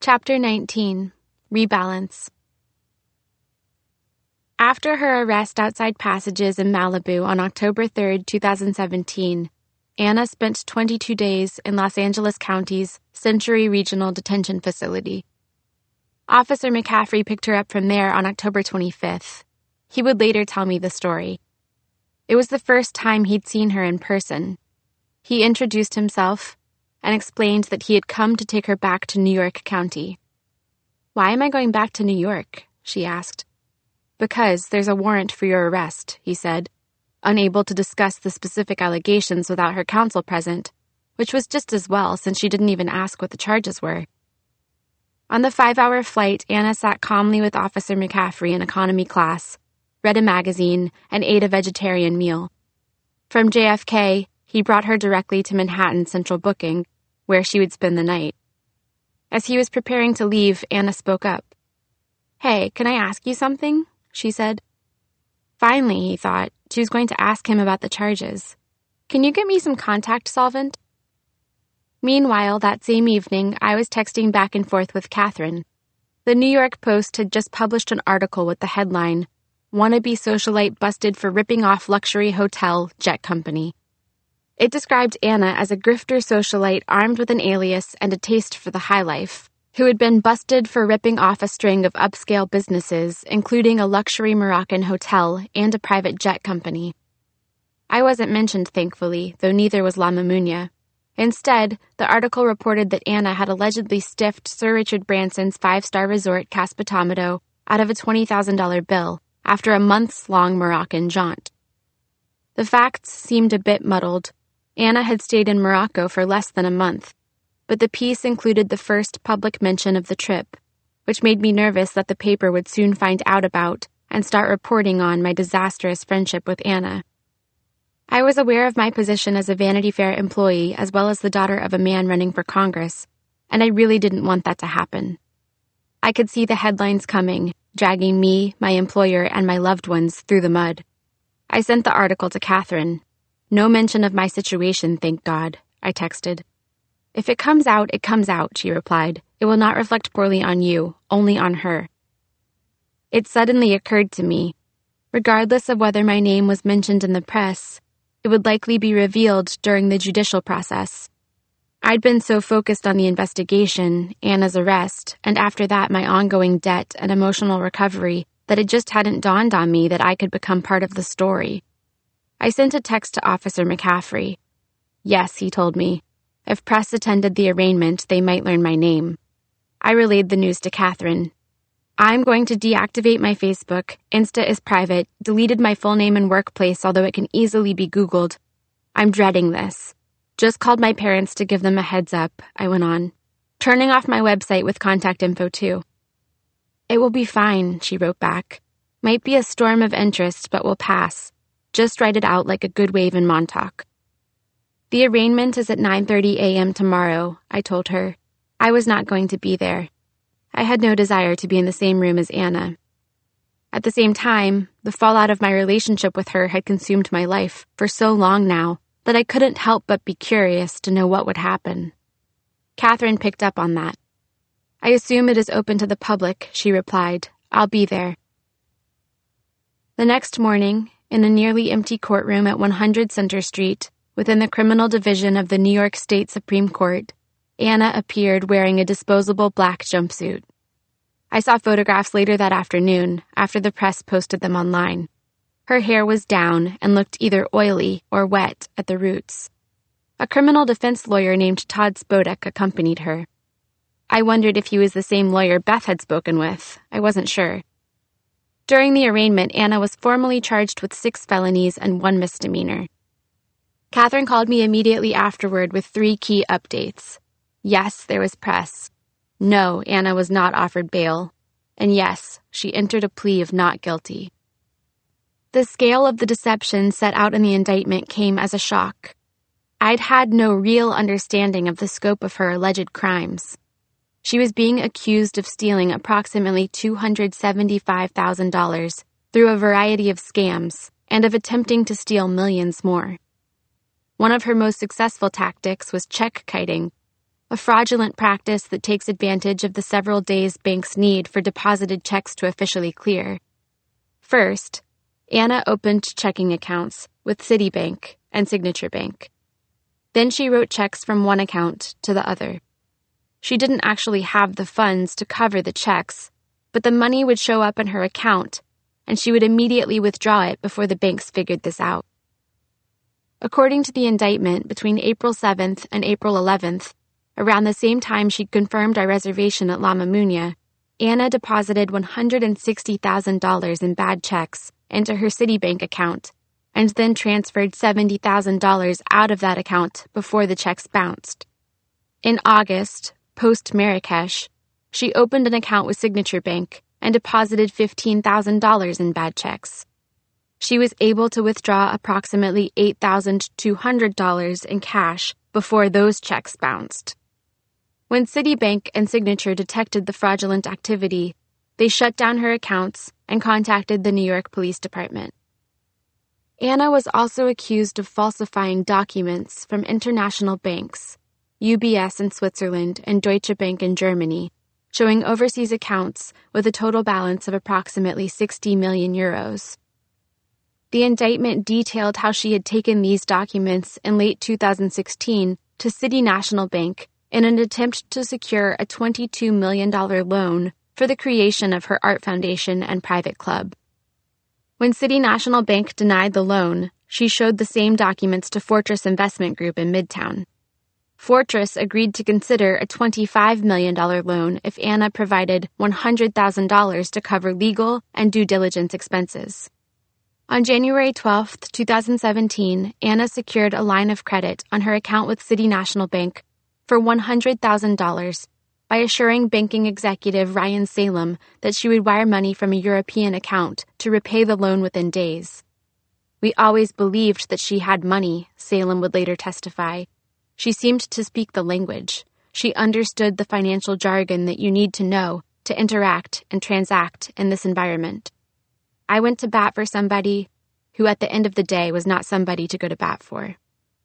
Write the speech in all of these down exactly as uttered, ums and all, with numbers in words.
Chapter nineteen. Rebalance. After her arrest outside Passages in Malibu on October third, twenty seventeen, Anna spent twenty-two days in Los Angeles County's Century Regional Detention Facility. Officer McCaffrey picked her up from there on October twenty-fifth. He would later tell me the story. It was the first time he'd seen her in person. He introduced himself and explained that he had come to take her back to New York County. "Why am I going back to New York?" she asked. "Because there's a warrant for your arrest," he said, unable to discuss the specific allegations without her counsel present, which was just as well since she didn't even ask what the charges were. On the five-hour flight, Anna sat calmly with Officer McCaffrey in economy class, read a magazine, and ate a vegetarian meal. From J F K, he brought her directly to Manhattan Central Booking, where she would spend the night. As he was preparing to leave, Anna spoke up. "Hey, can I ask you something?" she said. Finally, he thought, she was going to ask him about the charges. "Can you get me some contact solvent?" Meanwhile, that same evening, I was texting back and forth with Catherine. The New York Post had just published an article with the headline, "Wannabe Socialite Busted for Ripping Off Luxury Hotel, Jet Company." It described Anna as a grifter socialite armed with an alias and a taste for the high life, who had been busted for ripping off a string of upscale businesses, including a luxury Moroccan hotel and a private jet company. I wasn't mentioned, thankfully, though neither was La Mamunia. Instead, the article reported that Anna had allegedly stiffed Sir Richard Branson's five-star resort Caspitomato out of a twenty thousand dollars bill after a months-long Moroccan jaunt. The facts seemed a bit muddled. Anna had stayed in Morocco for less than a month, but the piece included the first public mention of the trip, which made me nervous that the paper would soon find out about and start reporting on my disastrous friendship with Anna. I was aware of my position as a Vanity Fair employee as well as the daughter of a man running for Congress, and I really didn't want that to happen. I could see the headlines coming, dragging me, my employer, and my loved ones through the mud. I sent the article to Catherine. "No mention of my situation, thank God," I texted. "If it comes out, it comes out," she replied. "It will not reflect poorly on you, only on her." It suddenly occurred to me, regardless of whether my name was mentioned in the press, it would likely be revealed during the judicial process. I'd been so focused on the investigation, Anna's arrest, and after that my ongoing debt and emotional recovery that it just hadn't dawned on me that I could become part of the story. I sent a text to Officer McCaffrey. Yes, he told me. If press attended the arraignment, they might learn my name. I relayed the news to Catherine. "I'm going to deactivate my Facebook. Insta is private. Deleted my full name and workplace, although it can easily be Googled. I'm dreading this. Just called my parents to give them a heads up," I went on. "Turning off my website with contact info, too." "It will be fine," she wrote back. "Might be a storm of interest, but will pass. Just write it out like a good wave in Montauk." "The arraignment is at nine thirty a.m. tomorrow," I told her. I was not going to be there. I had no desire to be in the same room as Anna. At the same time, the fallout of my relationship with her had consumed my life for so long now that I couldn't help but be curious to know what would happen. Catherine picked up on that. "I assume it is open to the public," she replied. "I'll be there." The next morning, in a nearly empty courtroom at one hundred Center Street, within the criminal division of the New York State Supreme Court, Anna appeared wearing a disposable black jumpsuit. I saw photographs later that afternoon, after the press posted them online. Her hair was down and looked either oily or wet at the roots. A criminal defense lawyer named Todd Spodek accompanied her. I wondered if he was the same lawyer Beth had spoken with. I wasn't sure. During the arraignment, Anna was formally charged with six felonies and one misdemeanor. Catherine called me immediately afterward with three key updates. Yes, there was press. No, Anna was not offered bail. And yes, she entered a plea of not guilty. The scale of the deception set out in the indictment came as a shock. I'd had no real understanding of the scope of her alleged crimes. She was being accused of stealing approximately two hundred seventy-five thousand dollars through a variety of scams and of attempting to steal millions more. One of her most successful tactics was check kiting. a fraudulent practice that takes advantage of the several days banks need for deposited checks to officially clear. First, Anna opened checking accounts with Citibank and Signature Bank. Then she wrote checks from one account to the other. She didn't actually have the funds to cover the checks, but the money would show up in her account, and she would immediately withdraw it before the banks figured this out. According to the indictment, between April seventh and April eleventh, around the same time she'd confirmed our reservation at La Mamunia, Anna deposited one hundred sixty thousand dollars in bad checks into her Citibank account, and then transferred seventy thousand dollars out of that account before the checks bounced. In August, post-Marrakesh, she opened an account with Signature Bank and deposited fifteen thousand dollars in bad checks. She was able to withdraw approximately eight thousand two hundred dollars in cash before those checks bounced. When Citibank and Signature detected the fraudulent activity, they shut down her accounts and contacted the New York Police Department. Anna was also accused of falsifying documents from international banks, U B S in Switzerland and Deutsche Bank in Germany, showing overseas accounts with a total balance of approximately sixty million euros. The indictment detailed how she had taken these documents in late two thousand sixteen to City National Bank in an attempt to secure a twenty-two million dollars loan for the creation of her art foundation and private club. When City National Bank denied the loan, she showed the same documents to Fortress Investment Group in Midtown. Fortress agreed to consider a twenty-five million dollars loan if Anna provided one hundred thousand dollars to cover legal and due diligence expenses. On January twelfth, twenty seventeen, Anna secured a line of credit on her account with City National Bank for one hundred thousand dollars by assuring banking executive Ryan Salem that she would wire money from a European account to repay the loan within days. "We always believed that she had money," Salem would later testify. "She seemed to speak the language. She understood the financial jargon that you need to know to interact and transact in this environment. I went to bat for somebody who at the end of the day was not somebody to go to bat for."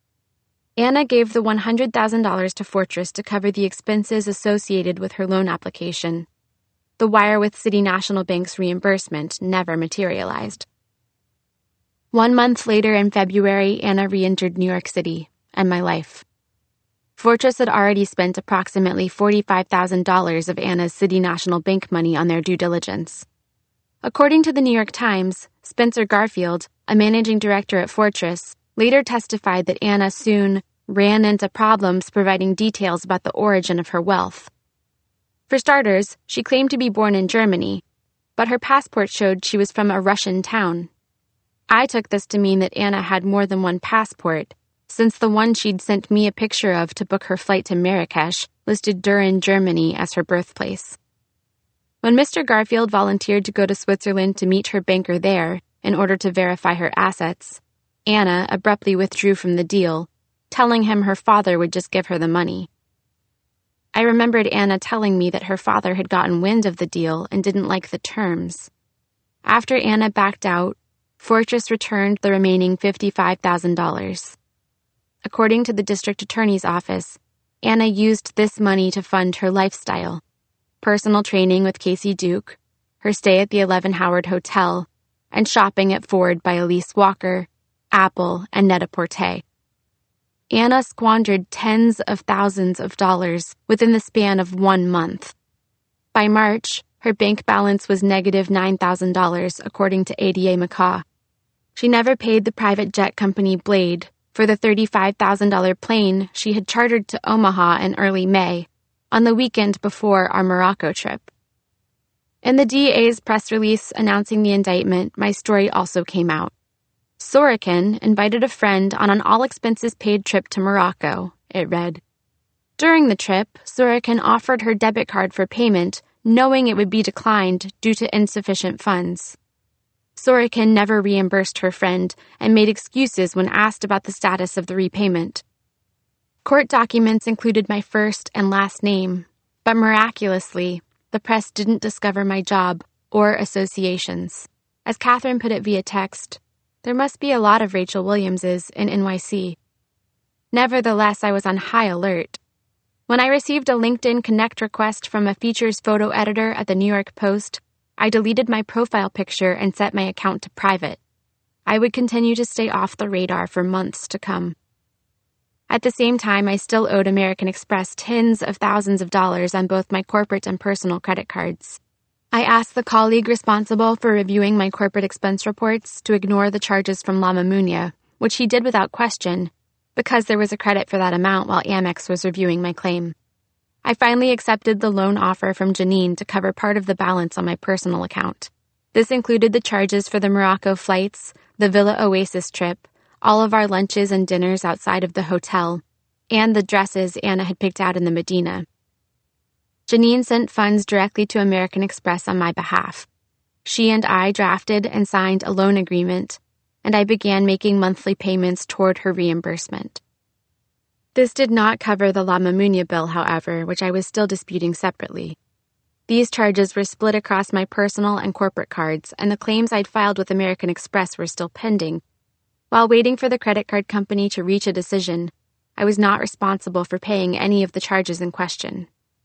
Anna gave the one hundred thousand dollars to Fortress to cover the expenses associated with her loan application. The wire with City National Bank's reimbursement never materialized. One month later in February, Anna re-entered New York City and my life. Fortress had already spent approximately forty-five thousand dollars of Anna's City National Bank money on their due diligence. According to the New York Times, Spencer Garfield, a managing director at Fortress, later testified that Anna soon ran into problems providing details about the origin of her wealth. For starters, she claimed to be born in Germany, but her passport showed she was from a Russian town. I took this to mean that Anna had more than one passport, since the one she'd sent me a picture of to book her flight to Marrakesh listed Düren, Germany as her birthplace. When Mister Garfield volunteered to go to Switzerland to meet her banker there in order to verify her assets, Anna abruptly withdrew from the deal, telling him her father would just give her the money. I remembered Anna telling me that her father had gotten wind of the deal and didn't like the terms. After Anna backed out, Fortress returned the remaining fifty-five thousand dollars. According to the district attorney's office, Anna used this money to fund her lifestyle, personal training with Casey Duke, her stay at the eleven Howard Hotel, and shopping at Ford by Elise Walker, Apple, and Net-a-Porter. Anna squandered tens of thousands of dollars within the span of one month. By March, her bank balance was negative nine thousand dollars, according to A D A McCaw. She never paid the private jet company Blade for the thirty-five thousand dollars plane she had chartered to Omaha in early May, on the weekend before our Morocco trip. In the D A's press release announcing the indictment, my story also came out. Sorokin invited a friend on an all-expenses-paid trip to Morocco, it read. During the trip, Sorokin offered her debit card for payment, knowing it would be declined due to insufficient funds. Sorokin never reimbursed her friend and made excuses when asked about the status of the repayment. Court documents included my first and last name, but miraculously, the press didn't discover my job or associations. As Catherine put it via text, there must be a lot of Rachel Williamses in N Y C. Nevertheless, I was on high alert. When I received a LinkedIn Connect request from a features photo editor at the New York Post, I deleted my profile picture and set my account to private. I would continue to stay off the radar for months to come. At the same time, I still owed American Express tens of thousands of dollars on both my corporate and personal credit cards. I asked the colleague responsible for reviewing my corporate expense reports to ignore the charges from La Mamunia, which he did without question, because there was a credit for that amount while Amex was reviewing my claim. I finally accepted the loan offer from Janine to cover part of the balance on my personal account. This included the charges for the Morocco flights, the Villa Oasis trip, all of our lunches and dinners outside of the hotel, and the dresses Anna had picked out in the Medina. Janine sent funds directly to American Express on my behalf. She and I drafted and signed a loan agreement, and I began making monthly payments toward her reimbursement. This did not cover the La Mamunia bill, however, which I was still disputing separately. These charges were split across my personal and corporate cards, and the claims I'd filed with American Express were still pending. While waiting for the credit card company to reach a decision, I was not responsible for paying any of the charges in question.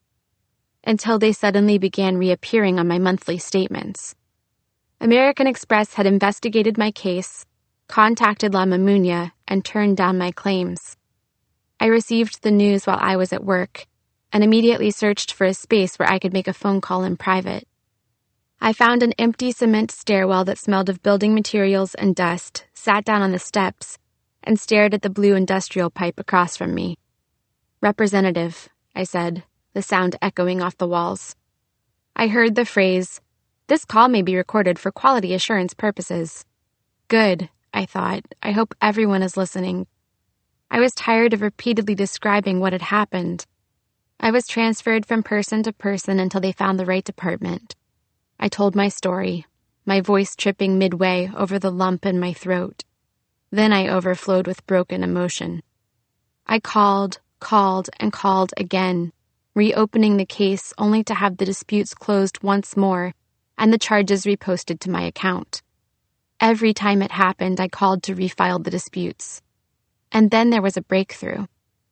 Until they suddenly began reappearing on my monthly statements. American Express had investigated my case, contacted La Mamunia, and turned down my claims. I received the news while I was at work, and immediately searched for a space where I could make a phone call in private. I found an empty cement stairwell that smelled of building materials and dust, sat down on the steps, and stared at the blue industrial pipe across from me. "Representative," I said, the sound echoing off the walls. I heard the phrase, "This call may be recorded for quality assurance purposes." Good, I thought. I hope everyone is listening. I was tired of repeatedly describing what had happened. I was transferred from person to person until they found the right department. I told my story, my voice tripping midway over the lump in my throat. Then I overflowed with broken emotion. I called, called, and called again, reopening the case only to have the disputes closed once more and the charges reposted to my account. Every time it happened, I called to refile the disputes. And then there was a breakthrough.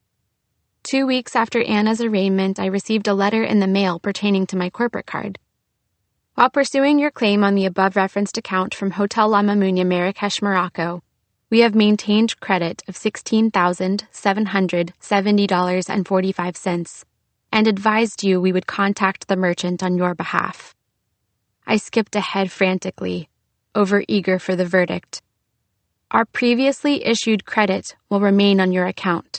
Two weeks after Anna's arraignment, I received a letter in the mail pertaining to my corporate card. While pursuing your claim on the above-referenced account from Hotel La Mamunia Marrakesh, Morocco, we have maintained credit of sixteen thousand seven hundred seventy dollars and forty-five cents and advised you we would contact the merchant on your behalf. I skipped ahead frantically, overeager for the verdict. Our previously issued credit will remain on your account.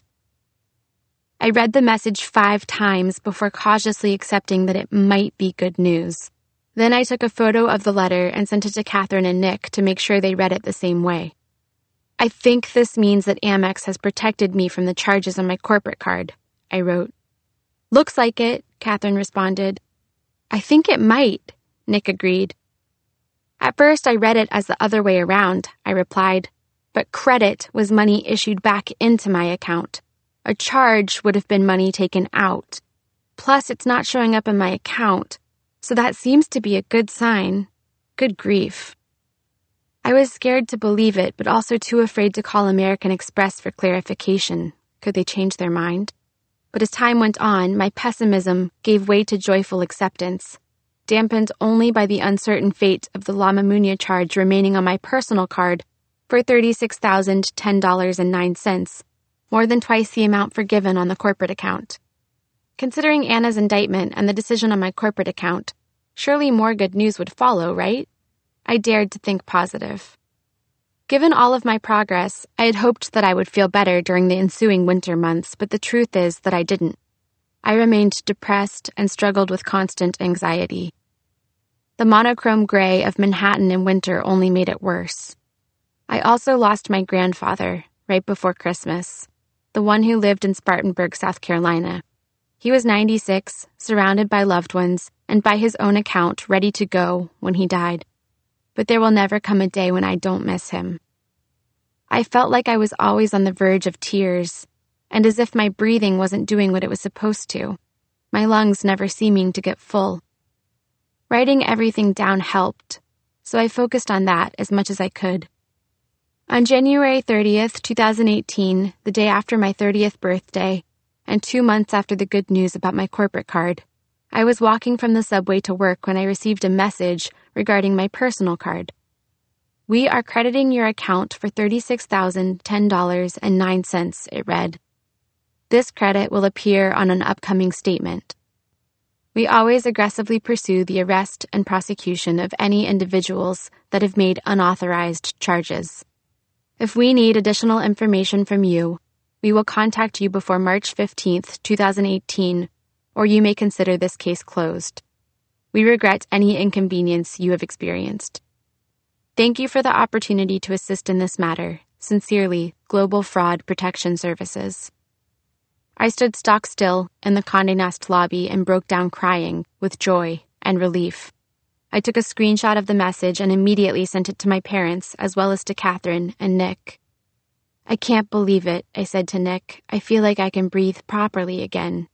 I read the message five times before cautiously accepting that it might be good news. Then I took a photo of the letter and sent it to Catherine and Nick to make sure they read it the same way. "I think this means that Amex has protected me from the charges on my corporate card," I wrote. "Looks like it," Catherine responded. "I think it might," Nick agreed. "At first I read it as the other way around," I replied, "but credit was money issued back into my account. A charge would have been money taken out. Plus, it's not showing up in my account, so that seems to be a good sign. Good grief." I was scared to believe it, but also too afraid to call American Express for clarification. Could they change their mind? But as time went on, my pessimism gave way to joyful acceptance, dampened only by the uncertain fate of the La Mamunia charge remaining on my personal card for thirty-six thousand ten dollars and nine cents, more than twice the amount forgiven on the corporate account. Considering Anna's indictment and the decision on my corporate account, surely more good news would follow, right? I dared to think positive. Given all of my progress, I had hoped that I would feel better during the ensuing winter months, but the truth is that I didn't. I remained depressed and struggled with constant anxiety. The monochrome gray of Manhattan in winter only made it worse. I also lost my grandfather right before Christmas, the one who lived in Spartanburg, South Carolina. He was ninety-six, surrounded by loved ones, and by his own account, ready to go when he died. But there will never come a day when I don't miss him. I felt like I was always on the verge of tears, and as if my breathing wasn't doing what it was supposed to, my lungs never seeming to get full. Writing everything down helped, so I focused on that as much as I could. On January thirtieth, twenty eighteen, the day after my thirtieth birthday, and two months after the good news about my corporate card. I was walking from the subway to work when I received a message regarding my personal card. "We are crediting your account for thirty-six thousand ten dollars and nine cents, it read. "This credit will appear on an upcoming statement." We always aggressively pursue the arrest and prosecution of any individuals that have made unauthorized charges. If we need additional information from you, we will contact you before March fifteenth, twenty eighteen, or you may consider this case closed. We regret any inconvenience you have experienced. Thank you for the opportunity to assist in this matter. Sincerely, Global Fraud Protection Services. I stood stock still in the Condé Nast lobby and broke down crying with joy and relief. I took a screenshot of the message and immediately sent it to my parents as well as to Catherine and Nick. "I can't believe it," I said to Nick. "I feel like I can breathe properly again."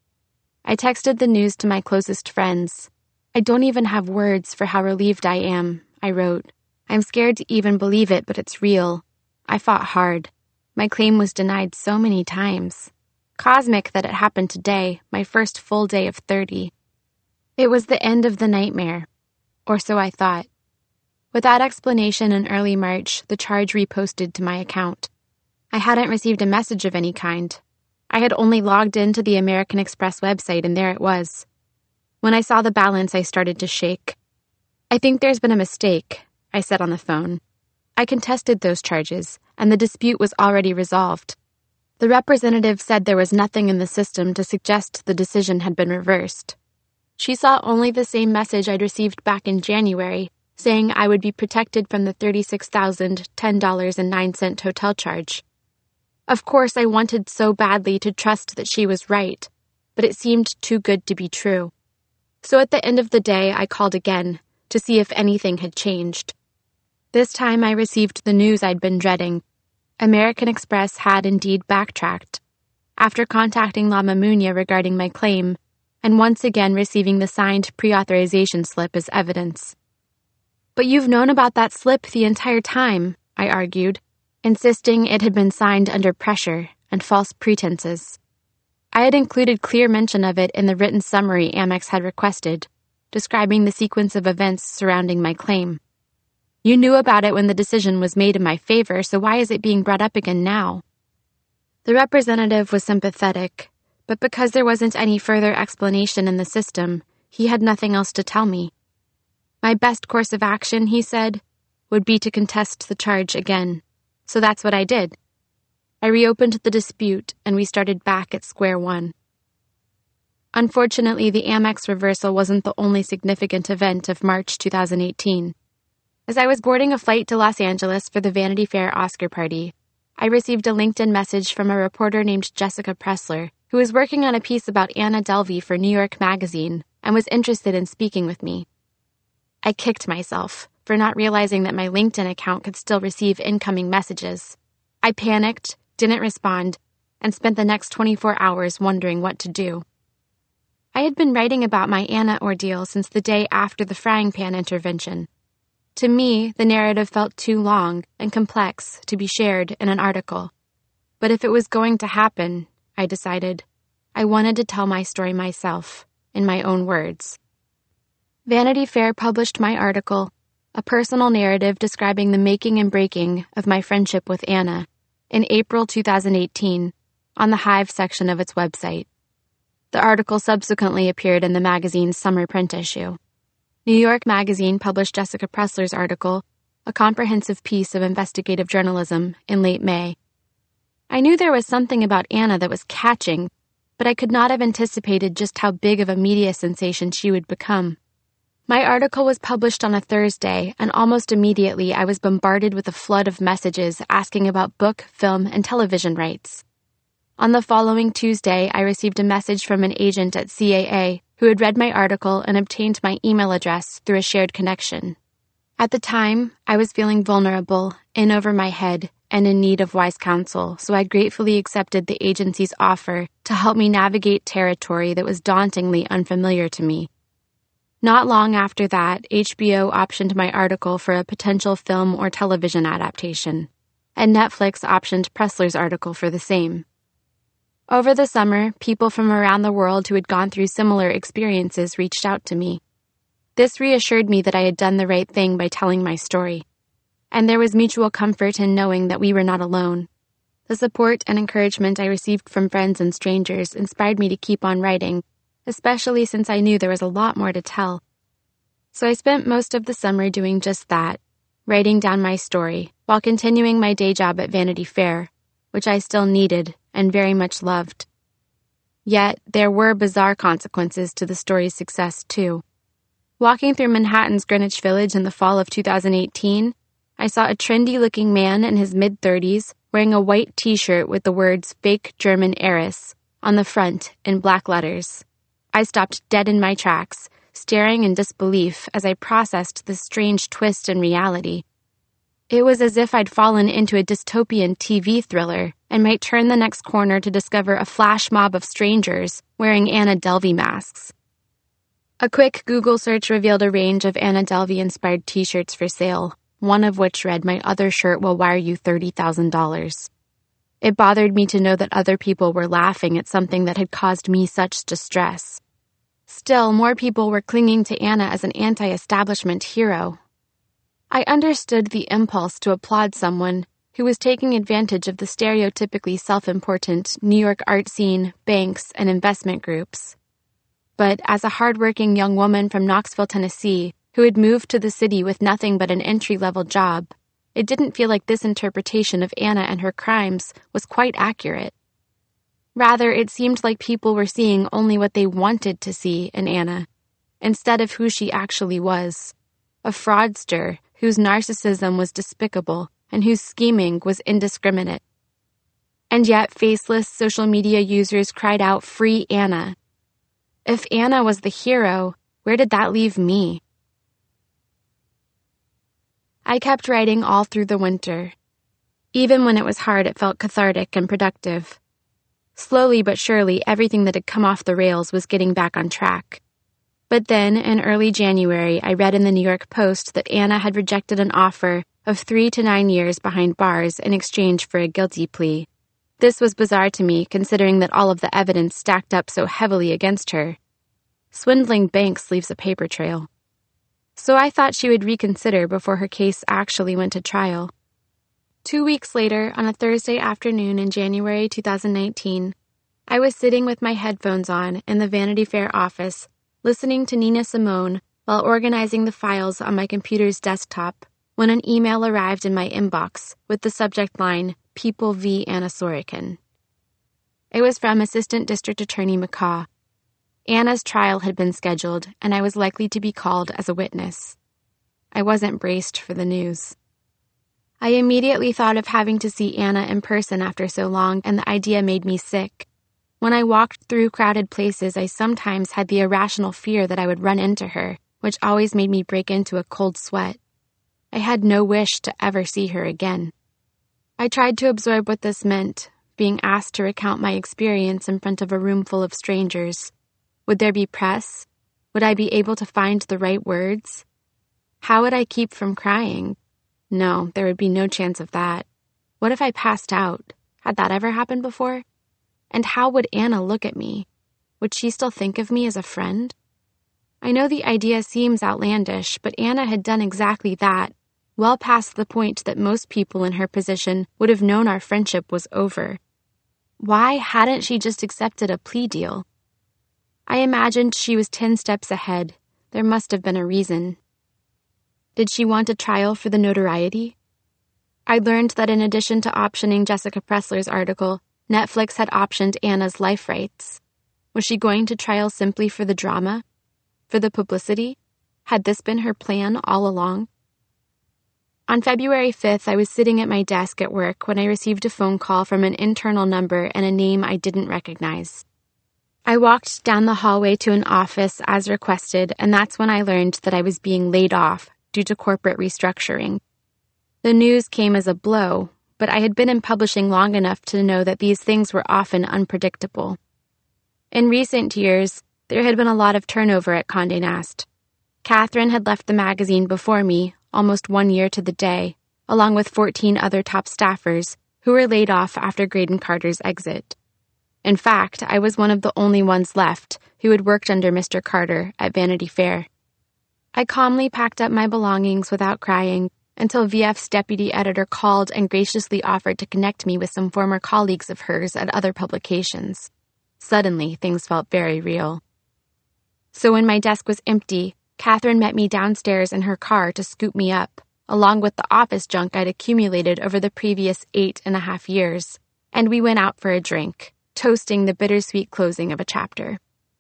I texted the news to my closest friends. "I don't even have words for how relieved I am," I wrote. "I'm scared to even believe it, but it's real. I fought hard. My claim was denied so many times. Cosmic that it happened today, my first full day of thirty. It was the end of the nightmare. Or so I thought." With that explanation in early March, the charge reposted to my account. I hadn't received a message of any kind. I had only logged into the American Express website and there it was. When I saw the balance, I started to shake. "I think there's been a mistake," I said on the phone. I contested those charges, and the dispute was already resolved. The representative said there was nothing in the system to suggest the decision had been reversed. She saw only the same message I'd received back in January, saying I would be protected from the thirty-six thousand ten dollars and nine cents hotel charge. Of course, I wanted so badly to trust that she was right, but it seemed too good to be true. So at the end of the day, I called again to see if anything had changed. This time I received the news I'd been dreading. American Express had indeed backtracked. After contacting La Mamunia regarding my claim, and once again receiving the signed pre-authorization slip as evidence. "But you've known about that slip the entire time," I argued, insisting it had been signed under pressure and false pretenses. I had included clear mention of it in the written summary Amex had requested, describing the sequence of events surrounding my claim. "You knew about it when the decision was made in my favor, so why is it being brought up again now?" The representative was sympathetic, but because there wasn't any further explanation in the system, he had nothing else to tell me. My best course of action, he said, would be to contest the charge again. So that's what I did. I reopened the dispute, and we started back at square one. Unfortunately, the Amex reversal wasn't the only significant event of March twenty eighteen. As I was boarding a flight to Los Angeles for the Vanity Fair Oscar party, I received a LinkedIn message from a reporter named Jessica Pressler, who was working on a piece about Anna Delvey for New York Magazine and was interested in speaking with me. I kicked myself for not realizing that my LinkedIn account could still receive incoming messages. I panicked, didn't respond, and spent the next twenty-four hours wondering what to do. I had been writing about my Anna ordeal since the day after the frying pan intervention. To me, the narrative felt too long and complex to be shared in an article. But if it was going to happen, I decided, I wanted to tell my story myself, in my own words. Vanity Fair published my article, a personal narrative describing the making and breaking of my friendship with Anna, in April twenty eighteen, on the Hive section of its website. The article subsequently appeared in the magazine's summer print issue. New York Magazine published Jessica Pressler's article, a comprehensive piece of investigative journalism, in late May. I knew there was something about Anna that was catching, but I could not have anticipated just how big of a media sensation she would become. My article was published on a Thursday, and almost immediately I was bombarded with a flood of messages asking about book, film, and television rights. On the following Tuesday, I received a message from an agent at C A A who had read my article and obtained my email address through a shared connection. At the time, I was feeling vulnerable, in over my head, and in need of wise counsel, so I gratefully accepted the agency's offer to help me navigate territory that was dauntingly unfamiliar to me. Not long after that, H B O optioned my article for a potential film or television adaptation, and Netflix optioned Pressler's article for the same. Over the summer, people from around the world who had gone through similar experiences reached out to me. This reassured me that I had done the right thing by telling my story. And there was mutual comfort in knowing that we were not alone. The support and encouragement I received from friends and strangers inspired me to keep on writing, especially since I knew there was a lot more to tell. So I spent most of the summer doing just that, writing down my story, while continuing my day job at Vanity Fair, which I still needed and very much loved. Yet, there were bizarre consequences to the story's success, too. Walking through Manhattan's Greenwich Village in the fall of two thousand eighteen, I saw a trendy-looking man in his mid-thirties wearing a white t-shirt with the words "Fake German Heiress" on the front in black letters. I stopped dead in my tracks, staring in disbelief as I processed this strange twist in reality. It was as if I'd fallen into a dystopian T V thriller and might turn the next corner to discover a flash mob of strangers wearing Anna Delvey masks. A quick Google search revealed a range of Anna Delvey-inspired t-shirts for sale, one of which read, "My other shirt will wire you thirty thousand dollars. It bothered me to know that other people were laughing at something that had caused me such distress. Still, more people were clinging to Anna as an anti-establishment hero. I understood the impulse to applaud someone who was taking advantage of the stereotypically self-important New York art scene, banks, and investment groups. But as a hardworking young woman from Knoxville, Tennessee, who had moved to the city with nothing but an entry-level job, it didn't feel like this interpretation of Anna and her crimes was quite accurate. Rather, it seemed like people were seeing only what they wanted to see in Anna, instead of who she actually was, a fraudster whose narcissism was despicable and whose scheming was indiscriminate. And yet, faceless social media users cried out, "Free Anna." If Anna was the hero, where did that leave me? I kept writing all through the winter. Even when it was hard, it felt cathartic and productive. Slowly but surely, everything that had come off the rails was getting back on track. But then, in early January, I read in the New York Post that Anna had rejected an offer of three to nine years behind bars in exchange for a guilty plea. This was bizarre to me, considering that all of the evidence stacked up so heavily against her. Swindling banks leaves a paper trail. So I thought she would reconsider before her case actually went to trial. Two weeks later, on a Thursday afternoon in January two thousand nineteen, I was sitting with my headphones on in the Vanity Fair office, listening to Nina Simone while organizing the files on my computer's desktop, when an email arrived in my inbox with the subject line, "People v. Anna Sorokin." It was from Assistant District Attorney McCaw. Anna's trial had been scheduled, and I was likely to be called as a witness. I wasn't braced for the news. I immediately thought of having to see Anna in person after so long, and the idea made me sick. When I walked through crowded places, I sometimes had the irrational fear that I would run into her, which always made me break into a cold sweat. I had no wish to ever see her again. I tried to absorb what this meant, being asked to recount my experience in front of a room full of strangers. Would there be press? Would I be able to find the right words? How would I keep from crying? No, there would be no chance of that. What if I passed out? Had that ever happened before? And how would Anna look at me? Would she still think of me as a friend? I know the idea seems outlandish, but Anna had done exactly that, well past the point that most people in her position would have known our friendship was over. Why hadn't she just accepted a plea deal? I imagined she was ten steps ahead. There must have been a reason. Did she want a trial for the notoriety? I learned that in addition to optioning Jessica Pressler's article, Netflix had optioned Anna's life rights. Was she going to trial simply for the drama? For the publicity? Had this been her plan all along? On February fifth, I was sitting at my desk at work when I received a phone call from an internal number and a name I didn't recognize. I walked down the hallway to an office as requested, and that's when I learned that I was being laid off due to corporate restructuring. The news came as a blow, but I had been in publishing long enough to know that these things were often unpredictable. In recent years, there had been a lot of turnover at Condé Nast. Catherine had left the magazine before me, almost one year to the day, along with fourteen other top staffers who were laid off after Graydon Carter's exit. In fact, I was one of the only ones left who had worked under Mister Carter at Vanity Fair. I calmly packed up my belongings without crying until V F's deputy editor called and graciously offered to connect me with some former colleagues of hers at other publications. Suddenly, things felt very real. So when my desk was empty, Catherine met me downstairs in her car to scoop me up, along with the office junk I'd accumulated over the previous eight and a half years, and we went out for a drink, toasting the bittersweet closing of a chapter.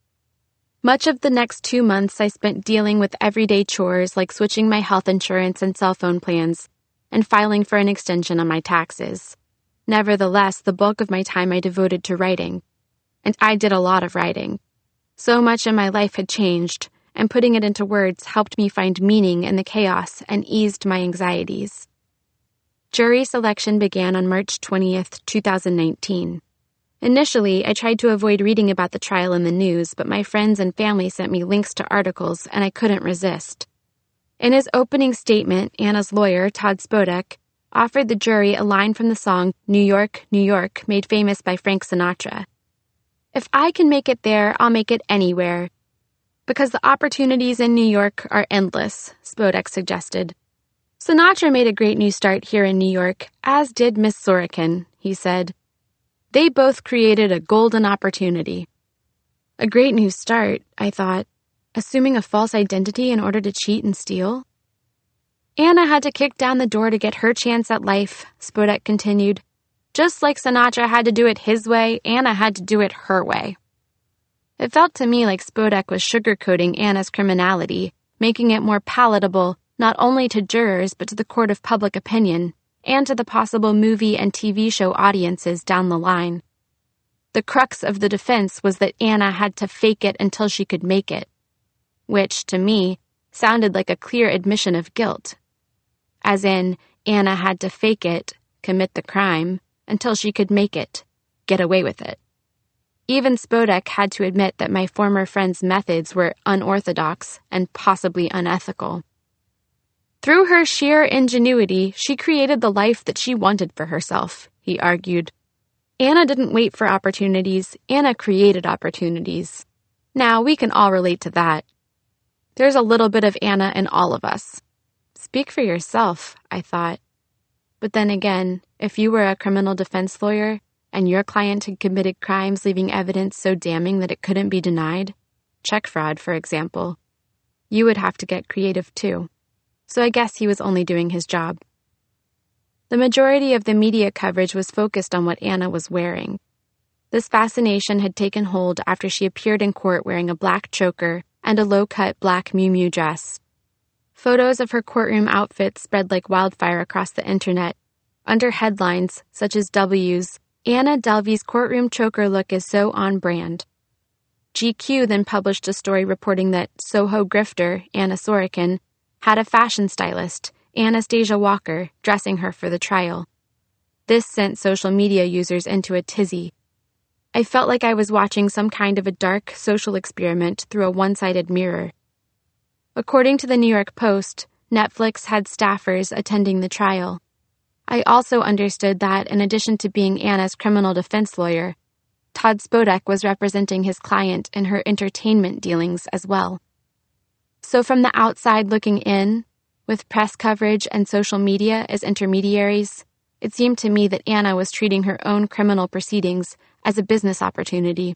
Much of the next two months I spent dealing with everyday chores like switching my health insurance and cell phone plans, and filing for an extension on my taxes. Nevertheless, the bulk of my time I devoted to writing. And I did a lot of writing. So much in my life had changed, and putting it into words helped me find meaning in the chaos and eased my anxieties. Jury selection began on March twentieth, twenty nineteen. Initially, I tried to avoid reading about the trial in the news, but my friends and family sent me links to articles, and I couldn't resist. In his opening statement, Anna's lawyer, Todd Spodek, offered the jury a line from the song New York, New York, made famous by Frank Sinatra. If I can make it there, I'll make it anywhere. Because the opportunities in New York are endless, Spodek suggested. Sinatra made a great new start here in New York, as did Miss Sorokin, he said. They both created a golden opportunity. A great new start, I thought, assuming a false identity in order to cheat and steal. Anna had to kick down the door to get her chance at life, Spodek continued. Just like Sinatra had to do it his way, Anna had to do it her way. It felt to me like Spodek was sugarcoating Anna's criminality, making it more palatable not only to jurors but to the court of public opinion, and to the possible movie and T V show audiences down the line. The crux of the defense was that Anna had to fake it until she could make it, which, to me, sounded like a clear admission of guilt. As in, Anna had to fake it, commit the crime, until she could make it, get away with it. Even Spodek had to admit that my former friend's methods were unorthodox and possibly unethical. Through her sheer ingenuity, she created the life that she wanted for herself, he argued. Anna didn't wait for opportunities, Anna created opportunities. Now, we can all relate to that. There's a little bit of Anna in all of us. Speak for yourself, I thought. But then again, if you were a criminal defense lawyer, and your client had committed crimes leaving evidence so damning that it couldn't be denied, check fraud, for example, you would have to get creative too. So I guess he was only doing his job. The majority of the media coverage was focused on what Anna was wearing. This fascination had taken hold after she appeared in court wearing a black choker and a low-cut black Miu Miu dress. Photos of her courtroom outfit spread like wildfire across the internet. Under headlines, such as W's, Anna Delvey's courtroom choker look is so on brand. G Q then published a story reporting that Soho grifter, Anna Sorokin, had a fashion stylist, Anastasia Walker, dressing her for the trial. This sent social media users into a tizzy. I felt like I was watching some kind of a dark social experiment through a one-sided mirror. According to the New York Post, Netflix had staffers attending the trial. I also understood that, in addition to being Anna's criminal defense lawyer, Todd Spodek was representing his client in her entertainment dealings as well. So from the outside looking in, with press coverage and social media as intermediaries, it seemed to me that Anna was treating her own criminal proceedings as a business opportunity.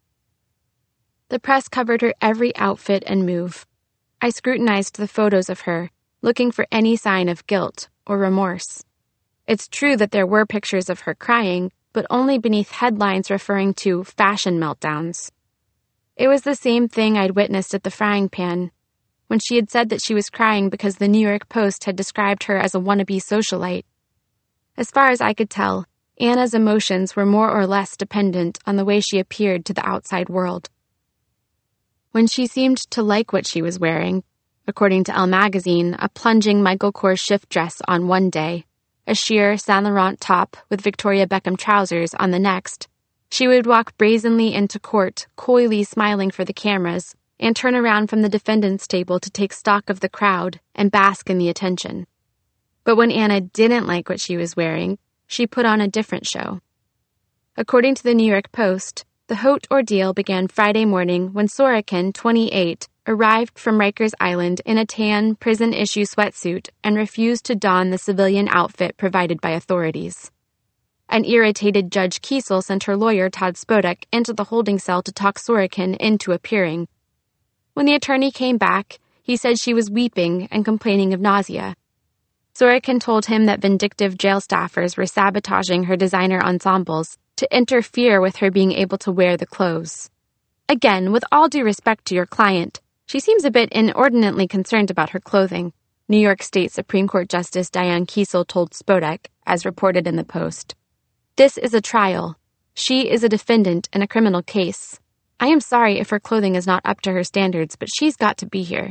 The press covered her every outfit and move. I scrutinized the photos of her, looking for any sign of guilt or remorse. It's true that there were pictures of her crying, but only beneath headlines referring to fashion meltdowns. It was the same thing I'd witnessed at the frying pan, when she had said that she was crying because the New York Post had described her as a wannabe socialite. As far as I could tell, Anna's emotions were more or less dependent on the way she appeared to the outside world. When she seemed to like what she was wearing, according to Elle magazine, a plunging Michael Kors shift dress on one day, a sheer Saint Laurent top with Victoria Beckham trousers on the next, she would walk brazenly into court, coyly smiling for the cameras, and turn around from the defendant's table to take stock of the crowd and bask in the attention. But when Anna didn't like what she was wearing, she put on a different show. According to the New York Post, the Haute ordeal began Friday morning when Sorokin, twenty-eight, arrived from Rikers Island in a tan, prison-issue sweatsuit and refused to don the civilian outfit provided by authorities. An irritated Judge Kiesel sent her lawyer, Todd Spodek, into the holding cell to talk Sorokin into appearing. When the attorney came back, he said she was weeping and complaining of nausea. Sorokin told him that vindictive jail staffers were sabotaging her designer ensembles to interfere with her being able to wear the clothes. Again, with all due respect to your client, she seems a bit inordinately concerned about her clothing, New York State Supreme Court Justice Diane Kiesel told Spodek, as reported in the Post. This is a trial. She is a defendant in a criminal case. I am sorry if her clothing is not up to her standards, but she's got to be here.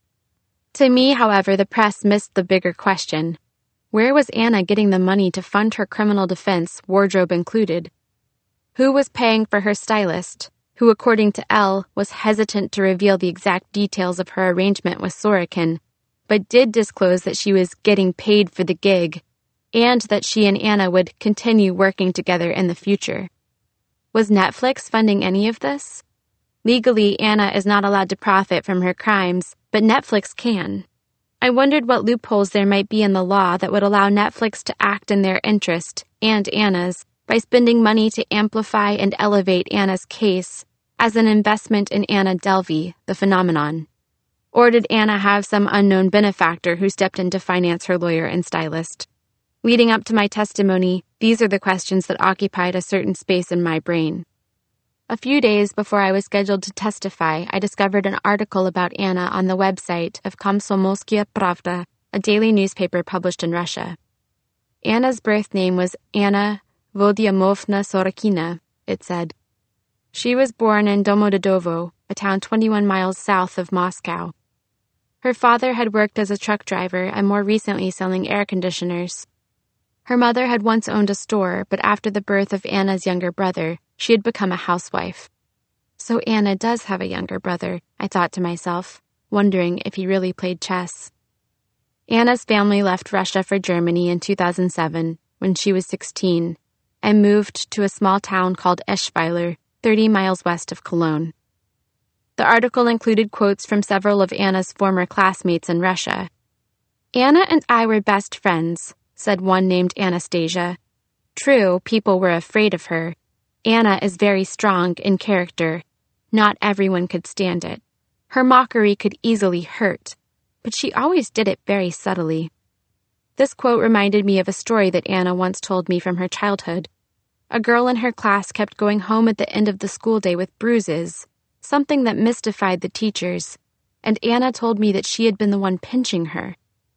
To me, however, the press missed the bigger question. Where was Anna getting the money to fund her criminal defense, wardrobe included? Who was paying for her stylist, who, according to Elle, was hesitant to reveal the exact details of her arrangement with Sorokin, but did disclose that she was getting paid for the gig, and that she and Anna would continue working together in the future? Was Netflix funding any of this? Legally, Anna is not allowed to profit from her crimes, but Netflix can. I wondered what loopholes there might be in the law that would allow Netflix to act in their interest, and Anna's, by spending money to amplify and elevate Anna's case as an investment in Anna Delvey, the phenomenon. Or did Anna have some unknown benefactor who stepped in to finance her lawyer and stylist? Leading up to my testimony, these are the questions that occupied a certain space in my brain. A few days before I was scheduled to testify, I discovered an article about Anna on the website of Komsomolskaya Pravda, a daily newspaper published in Russia. Anna's birth name was Anna Vodiamovna Sorokina, it said. She was born in Domodedovo, a town twenty-one miles south of Moscow. Her father had worked as a truck driver and more recently selling air conditioners. Her mother had once owned a store, but after the birth of Anna's younger brother, she had become a housewife. So Anna does have a younger brother, I thought to myself, wondering if he really played chess. Anna's family left Russia for Germany in two thousand seven, when she was sixteen, and moved to a small town called Eschweiler, thirty miles west of Cologne. The article included quotes from several of Anna's former classmates in Russia. Anna and I were best friends, said one named Anastasia. True, people were afraid of her. Anna is very strong in character. Not everyone could stand it. Her mockery could easily hurt, but she always did it very subtly. This quote reminded me of a story that Anna once told me from her childhood. A girl in her class kept going home at the end of the school day with bruises, something that mystified the teachers, and Anna told me that she had been the one pinching her.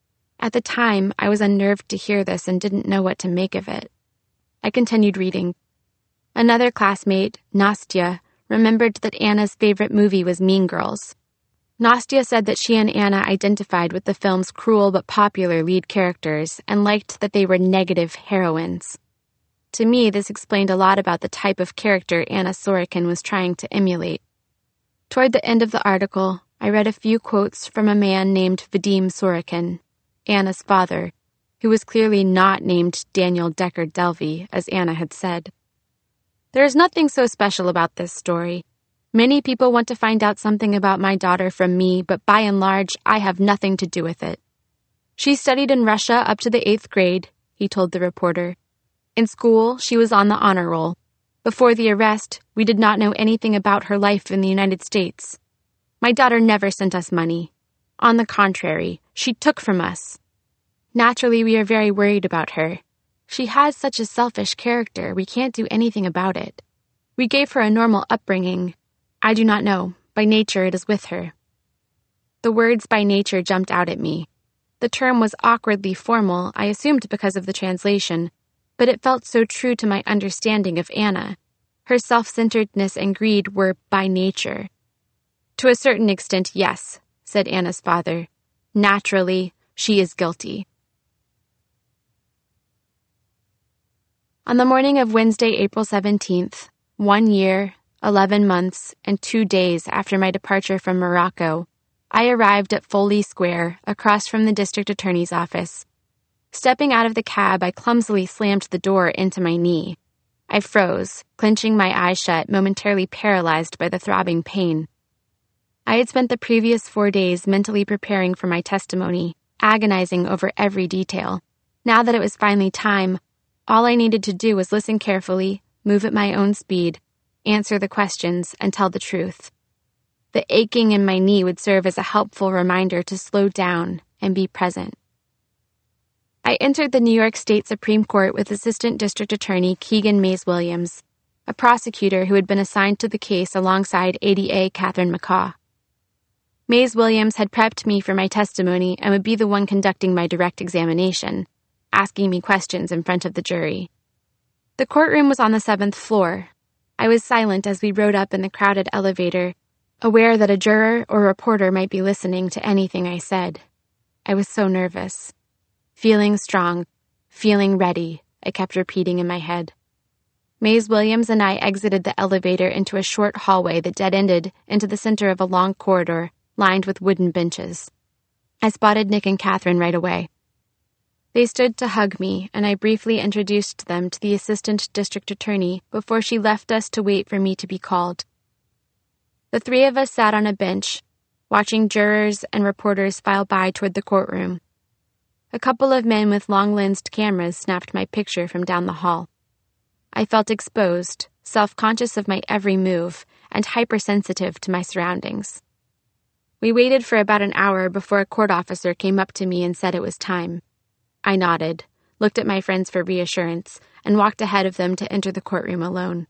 At the time, I was unnerved to hear this and didn't know what to make of it. I continued reading. Another classmate, Nastya, remembered that Anna's favorite movie was Mean Girls. Nastya said that she and Anna identified with the film's cruel but popular lead characters and liked that they were negative heroines. To me, this explained a lot about the type of character Anna Sorokin was trying to emulate. Toward the end of the article, I read a few quotes from a man named Vadim Sorokin, Anna's father, who was clearly not named Daniel Decker Delvey, as Anna had said. There is nothing so special about this story. Many people want to find out something about my daughter from me, but by and large, I have nothing to do with it. She studied in Russia up to the eighth grade, he told the reporter. In school, she was on the honor roll. Before the arrest, we did not know anything about her life in the United States. My daughter never sent us money. On the contrary, she took from us. Naturally, we are very worried about her. She has such a selfish character, we can't do anything about it. We gave her a normal upbringing. I do not know. By nature, it is with her. The words by nature jumped out at me. The term was awkwardly formal, I assumed because of the translation, but it felt so true to my understanding of Anna. Her self-centeredness and greed were by nature. To a certain extent, yes, said Anna's father. Naturally, she is guilty. On the morning of Wednesday, April seventeenth, one year, eleven months, and two days after my departure from Morocco, I arrived at Foley Square, across from the district attorney's office. Stepping out of the cab, I clumsily slammed the door into my knee. I froze, clenching my eyes shut, momentarily paralyzed by the throbbing pain. I had spent the previous four days mentally preparing for my testimony, agonizing over every detail. Now that it was finally time, all I needed to do was listen carefully, move at my own speed, answer the questions, and tell the truth. The aching in my knee would serve as a helpful reminder to slow down and be present. I entered the New York State Supreme Court with Assistant District Attorney Keegan Mays Williams, a prosecutor who had been assigned to the case alongside A D A Catherine McCaw. Mays Williams had prepped me for my testimony and would be the one conducting my direct examination, asking me questions in front of the jury. The courtroom was on the seventh floor. I was silent as we rode up in the crowded elevator, aware that a juror or reporter might be listening to anything I said. I was so nervous. Feeling strong, feeling ready, I kept repeating in my head. Mays Williams and I exited the elevator into a short hallway that dead-ended into the center of a long corridor lined with wooden benches. I spotted Nick and Catherine right away. They stood to hug me, and I briefly introduced them to the Assistant District Attorney before she left us to wait for me to be called. The three of us sat on a bench, watching jurors and reporters file by toward the courtroom. A couple of men with long-lensed cameras snapped my picture from down the hall. I felt exposed, self-conscious of my every move, and hypersensitive to my surroundings. We waited for about an hour before a court officer came up to me and said it was time. I nodded, looked at my friends for reassurance, and walked ahead of them to enter the courtroom alone.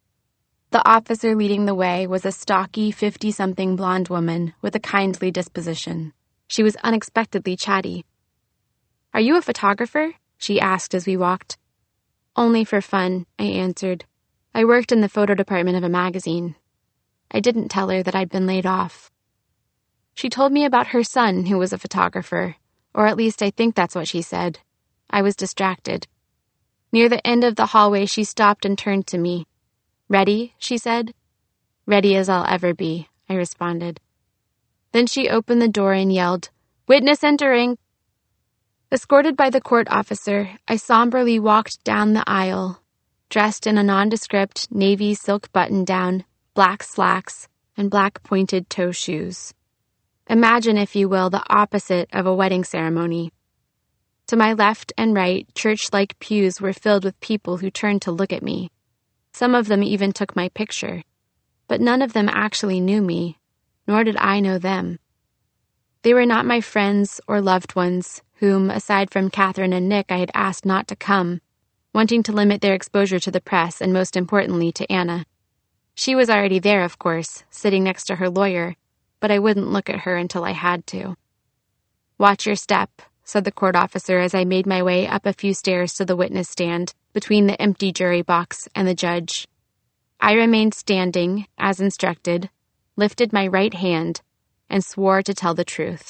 The officer leading the way was a stocky, fifty-something blonde woman with a kindly disposition. She was unexpectedly chatty. "Are you a photographer?" she asked as we walked. "Only for fun," I answered. I worked in the photo department of a magazine. I didn't tell her that I'd been laid off. She told me about her son who was a photographer, or at least I think that's what she said. I was distracted. Near the end of the hallway, she stopped and turned to me. "Ready?" she said. "Ready as I'll ever be," I responded. Then she opened the door and yelled, "Witness entering!" Escorted by the court officer, I somberly walked down the aisle, dressed in a nondescript navy silk button-down, black slacks, and black pointed toe shoes. Imagine, if you will, the opposite of a wedding ceremony. To my left and right, church-like pews were filled with people who turned to look at me. Some of them even took my picture, but none of them actually knew me, nor did I know them. They were not my friends or loved ones, whom, aside from Catherine and Nick, I had asked not to come, wanting to limit their exposure to the press and, most importantly, to Anna. She was already there, of course, sitting next to her lawyer, but I wouldn't look at her until I had to. "Watch your step," said the court officer as I made my way up a few stairs to the witness stand, between the empty jury box and the judge. I remained standing, as instructed, lifted my right hand, and swore to tell the truth.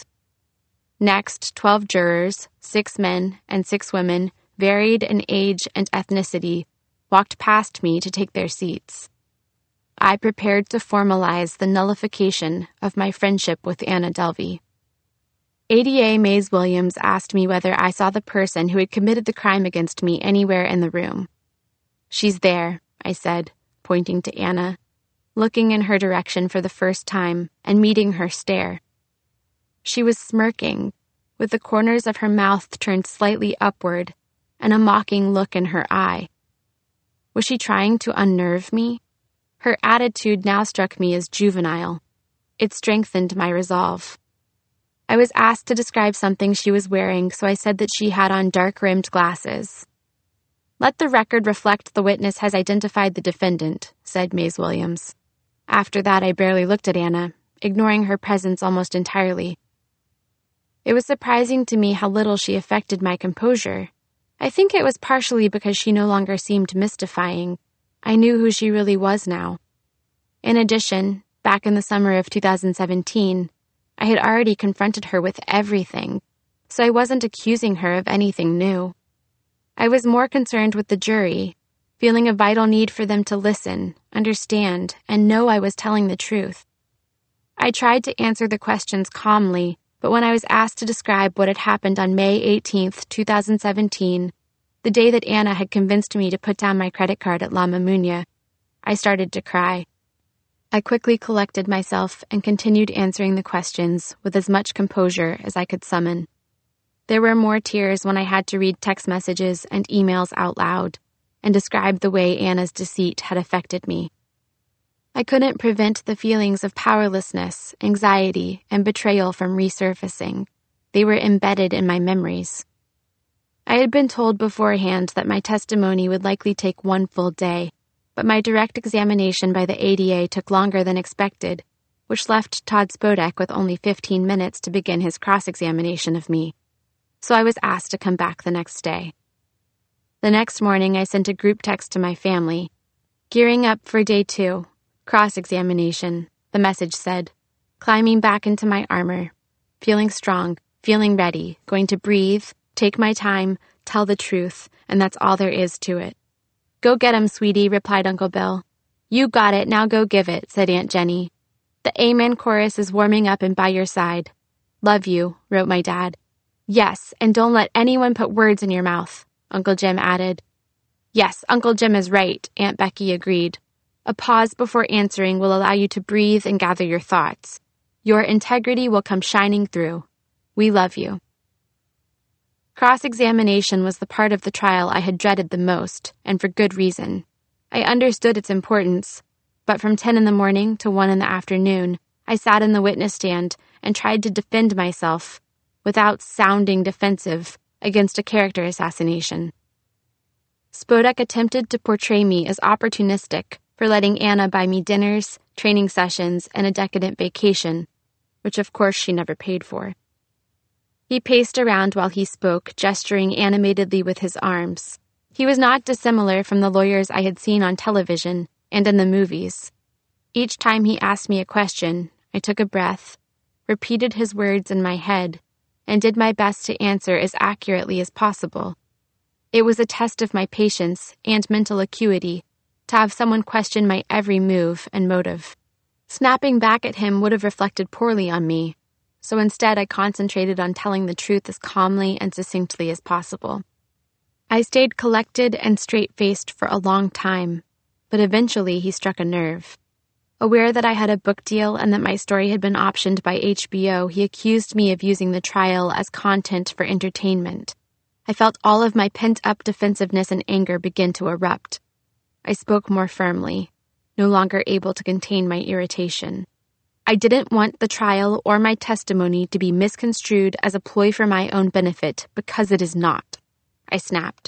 Next, twelve jurors, six men and six women, varied in age and ethnicity, walked past me to take their seats. I prepared to formalize the nullification of my friendship with Anna Delvey. A D A Mays Williams asked me whether I saw the person who had committed the crime against me anywhere in the room. "She's there," I said, pointing to Anna, looking in her direction for the first time and meeting her stare. She was smirking, with the corners of her mouth turned slightly upward and a mocking look in her eye. Was she trying to unnerve me? Her attitude now struck me as juvenile. It strengthened my resolve. I was asked to describe something she was wearing, so I said that she had on dark-rimmed glasses. "Let the record reflect the witness has identified the defendant," said Mays Williams. After that, I barely looked at Anna, ignoring her presence almost entirely. It was surprising to me how little she affected my composure. I think it was partially because she no longer seemed mystifying. I knew who she really was now. In addition, back in the summer of two thousand seventeen, I had already confronted her with everything, so I wasn't accusing her of anything new. I was more concerned with the jury, feeling a vital need for them to listen, understand, and know I was telling the truth. I tried to answer the questions calmly, but when I was asked to describe what had happened on May eighteenth, two thousand seventeen, the day that Anna had convinced me to put down my credit card at La Mamunia, I started to cry. I quickly collected myself and continued answering the questions with as much composure as I could summon. There were more tears when I had to read text messages and emails out loud and describe the way Anna's deceit had affected me. I couldn't prevent the feelings of powerlessness, anxiety, and betrayal from resurfacing. They were embedded in my memories. I had been told beforehand that my testimony would likely take one full day, but my direct examination by the A D A took longer than expected, which left Todd Spodek with only fifteen minutes to begin his cross-examination of me. So I was asked to come back the next day. The next morning, I sent a group text to my family. Gearing up for day two, cross-examination, the message said, climbing back into my armor, feeling strong, feeling ready, going to breathe, take my time, tell the truth, and that's all there is to it. Go get 'em, sweetie, replied Uncle Bill. You got it, now go give it, said Aunt Jenny. The Amen chorus is warming up and by your side. Love you, wrote my dad. Yes, and don't let anyone put words in your mouth, Uncle Jim added. Yes, Uncle Jim is right, Aunt Becky agreed. A pause before answering will allow you to breathe and gather your thoughts. Your integrity will come shining through. We love you. Cross-examination was the part of the trial I had dreaded the most, and for good reason. I understood its importance, but from ten in the morning to one in the afternoon, I sat in the witness stand and tried to defend myself, without sounding defensive, against a character assassination. Spodek attempted to portray me as opportunistic for letting Anna buy me dinners, training sessions, and a decadent vacation, which of course she never paid for. He paced around while he spoke, gesturing animatedly with his arms. He was not dissimilar from the lawyers I had seen on television and in the movies. Each time he asked me a question, I took a breath, repeated his words in my head, and did my best to answer as accurately as possible. It was a test of my patience and mental acuity to have someone question my every move and motive. Snapping back at him would have reflected poorly on me, so instead I concentrated on telling the truth as calmly and succinctly as possible. I stayed collected and straight-faced for a long time, but eventually he struck a nerve. Aware that I had a book deal and that my story had been optioned by H B O, he accused me of using the trial as content for entertainment. I felt all of my pent-up defensiveness and anger begin to erupt. I spoke more firmly, no longer able to contain my irritation. I didn't want the trial or my testimony to be misconstrued as a ploy for my own benefit, because it is not. I snapped.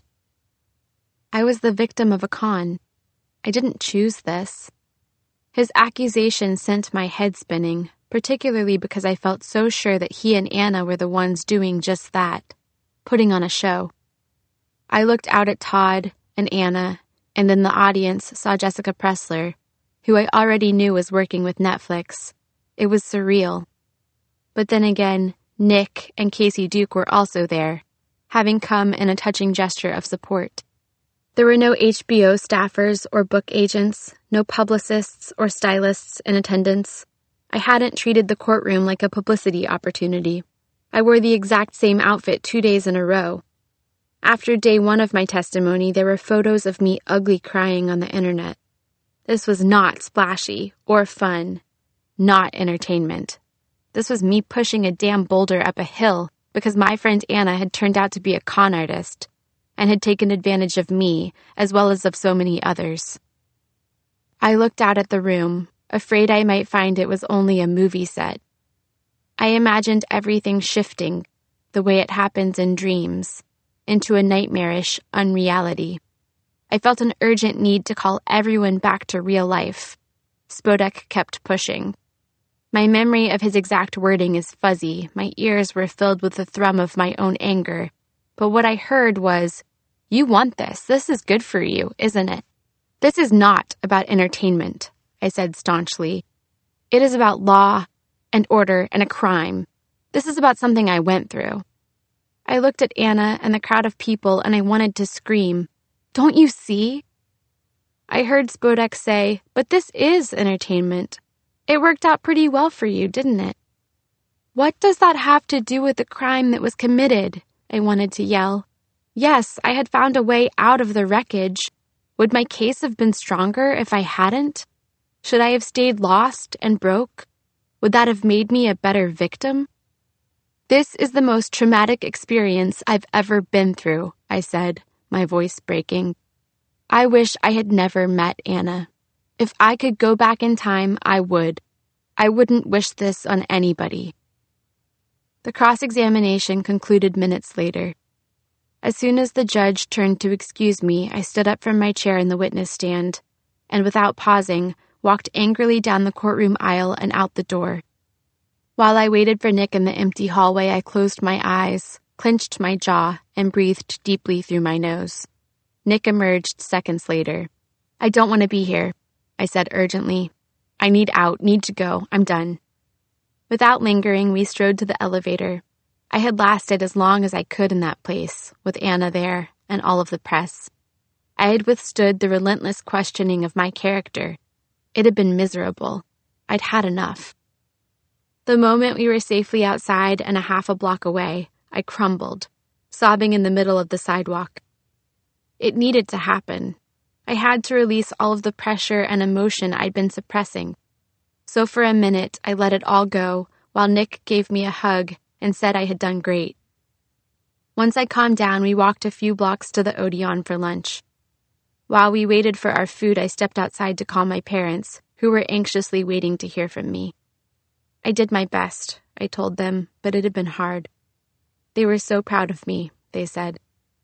I was the victim of a con. I didn't choose this. His accusation sent my head spinning, particularly because I felt so sure that he and Anna were the ones doing just that, putting on a show. I looked out at Todd and Anna, and in the audience saw Jessica Pressler, who I already knew was working with Netflix. It was surreal. But then again, Nick and Casey Duke were also there, having come in a touching gesture of support. There were no H B O staffers or book agents, no publicists or stylists in attendance. I hadn't treated the courtroom like a publicity opportunity. I wore the exact same outfit two days in a row. After day one of my testimony, there were photos of me ugly crying on the internet. This was not splashy or fun. Not entertainment. This was me pushing a damn boulder up a hill because my friend Anna had turned out to be a con artist and had taken advantage of me as well as of so many others. I looked out at the room, afraid I might find it was only a movie set. I imagined everything shifting, the way it happens in dreams, into a nightmarish unreality. I felt an urgent need to call everyone back to real life. Spodek kept pushing. My memory of his exact wording is fuzzy. My ears were filled with the thrum of my own anger. But what I heard was, "You want this. This is good for you, isn't it?" "This is not about entertainment," I said staunchly. "It is about law and order and a crime. This is about something I went through." I looked at Anna and the crowd of people and I wanted to scream, "Don't you see?" I heard Spodek say, "But this is entertainment. It worked out pretty well for you, didn't it?" "What does that have to do with the crime that was committed?" I wanted to yell. Yes, I had found a way out of the wreckage. Would my case have been stronger if I hadn't? Should I have stayed lost and broke? Would that have made me a better victim? This is the most traumatic experience I've ever been through, I said, my voice breaking. I wish I had never met Anna. If I could go back in time, I would. I wouldn't wish this on anybody. The cross-examination concluded minutes later. As soon as the judge turned to excuse me, I stood up from my chair in the witness stand, and without pausing, walked angrily down the courtroom aisle and out the door. While I waited for Nick in the empty hallway, I closed my eyes, clenched my jaw, and breathed deeply through my nose. Nick emerged seconds later. I don't want to be here, I said urgently. I need out, need to go, I'm done. Without lingering, we strode to the elevator. I had lasted as long as I could in that place, with Anna there and all of the press. I had withstood the relentless questioning of my character. It had been miserable. I'd had enough. The moment we were safely outside and a half a block away, I crumbled, sobbing in the middle of the sidewalk. It needed to happen. I had to release all of the pressure and emotion I'd been suppressing. So for a minute, I let it all go, while Nick gave me a hug and said I had done great. Once I calmed down, we walked a few blocks to the Odeon for lunch. While we waited for our food, I stepped outside to call my parents, who were anxiously waiting to hear from me. I did my best, I told them, but it had been hard. They were so proud of me, they said.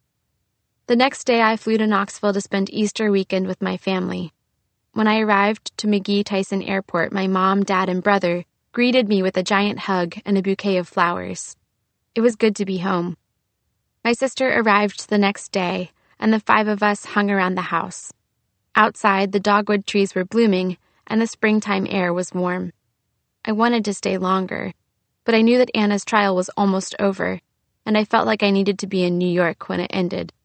The next day, I flew to Knoxville to spend Easter weekend with my family. When I arrived to McGee Tyson Airport, my mom, dad, and brother greeted me with a giant hug and a bouquet of flowers. It was good to be home. My sister arrived the next day, and the five of us hung around the house. Outside, the dogwood trees were blooming, and the springtime air was warm. I wanted to stay longer, but I knew that Anna's trial was almost over, and I felt like I needed to be in New York when it ended.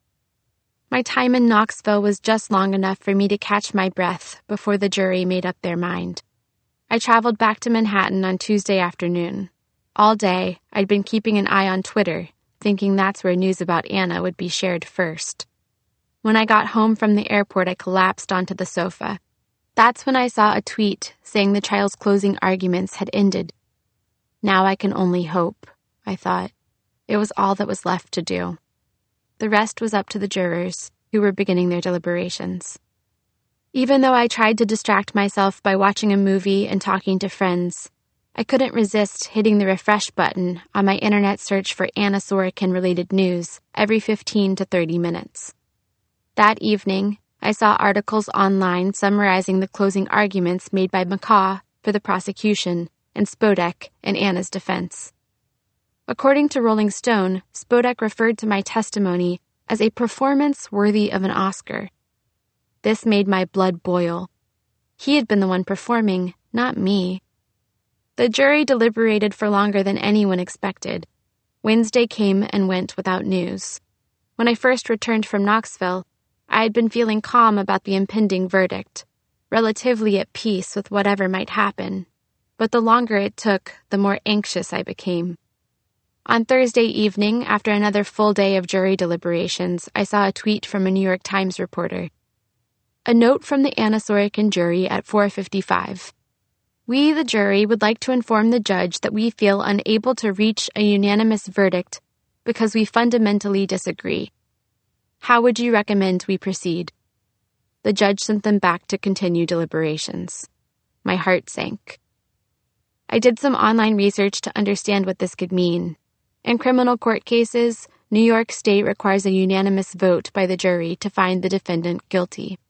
My time in Knoxville was just long enough for me to catch my breath before the jury made up their mind. I traveled back to Manhattan on Tuesday afternoon. All day, I'd been keeping an eye on Twitter, thinking that's where news about Anna would be shared first. When I got home from the airport, I collapsed onto the sofa. That's when I saw a tweet saying the trial's closing arguments had ended. Now I can only hope, I thought. It was all that was left to do. The rest was up to the jurors, who were beginning their deliberations. Even though I tried to distract myself by watching a movie and talking to friends, I couldn't resist hitting the refresh button on my internet search for Anna Sorokin-related news every fifteen to thirty minutes. That evening, I saw articles online summarizing the closing arguments made by McCaw for the prosecution and Spodek in Anna's defense. According to Rolling Stone, Spodek referred to my testimony as a performance worthy of an Oscar. This made my blood boil. He had been the one performing, not me. The jury deliberated for longer than anyone expected. Wednesday came and went without news. When I first returned from Knoxville, I had been feeling calm about the impending verdict, relatively at peace with whatever might happen. But the longer it took, the more anxious I became. On Thursday evening, after another full day of jury deliberations, I saw a tweet from a New York Times reporter. A note from the Anna Sorokin jury at four fifty-five. We, the jury, would like to inform the judge that we feel unable to reach a unanimous verdict because we fundamentally disagree. How would you recommend we proceed? The judge sent them back to continue deliberations. My heart sank. I did some online research to understand what this could mean. In criminal court cases, New York State requires a unanimous vote by the jury to find the defendant guilty.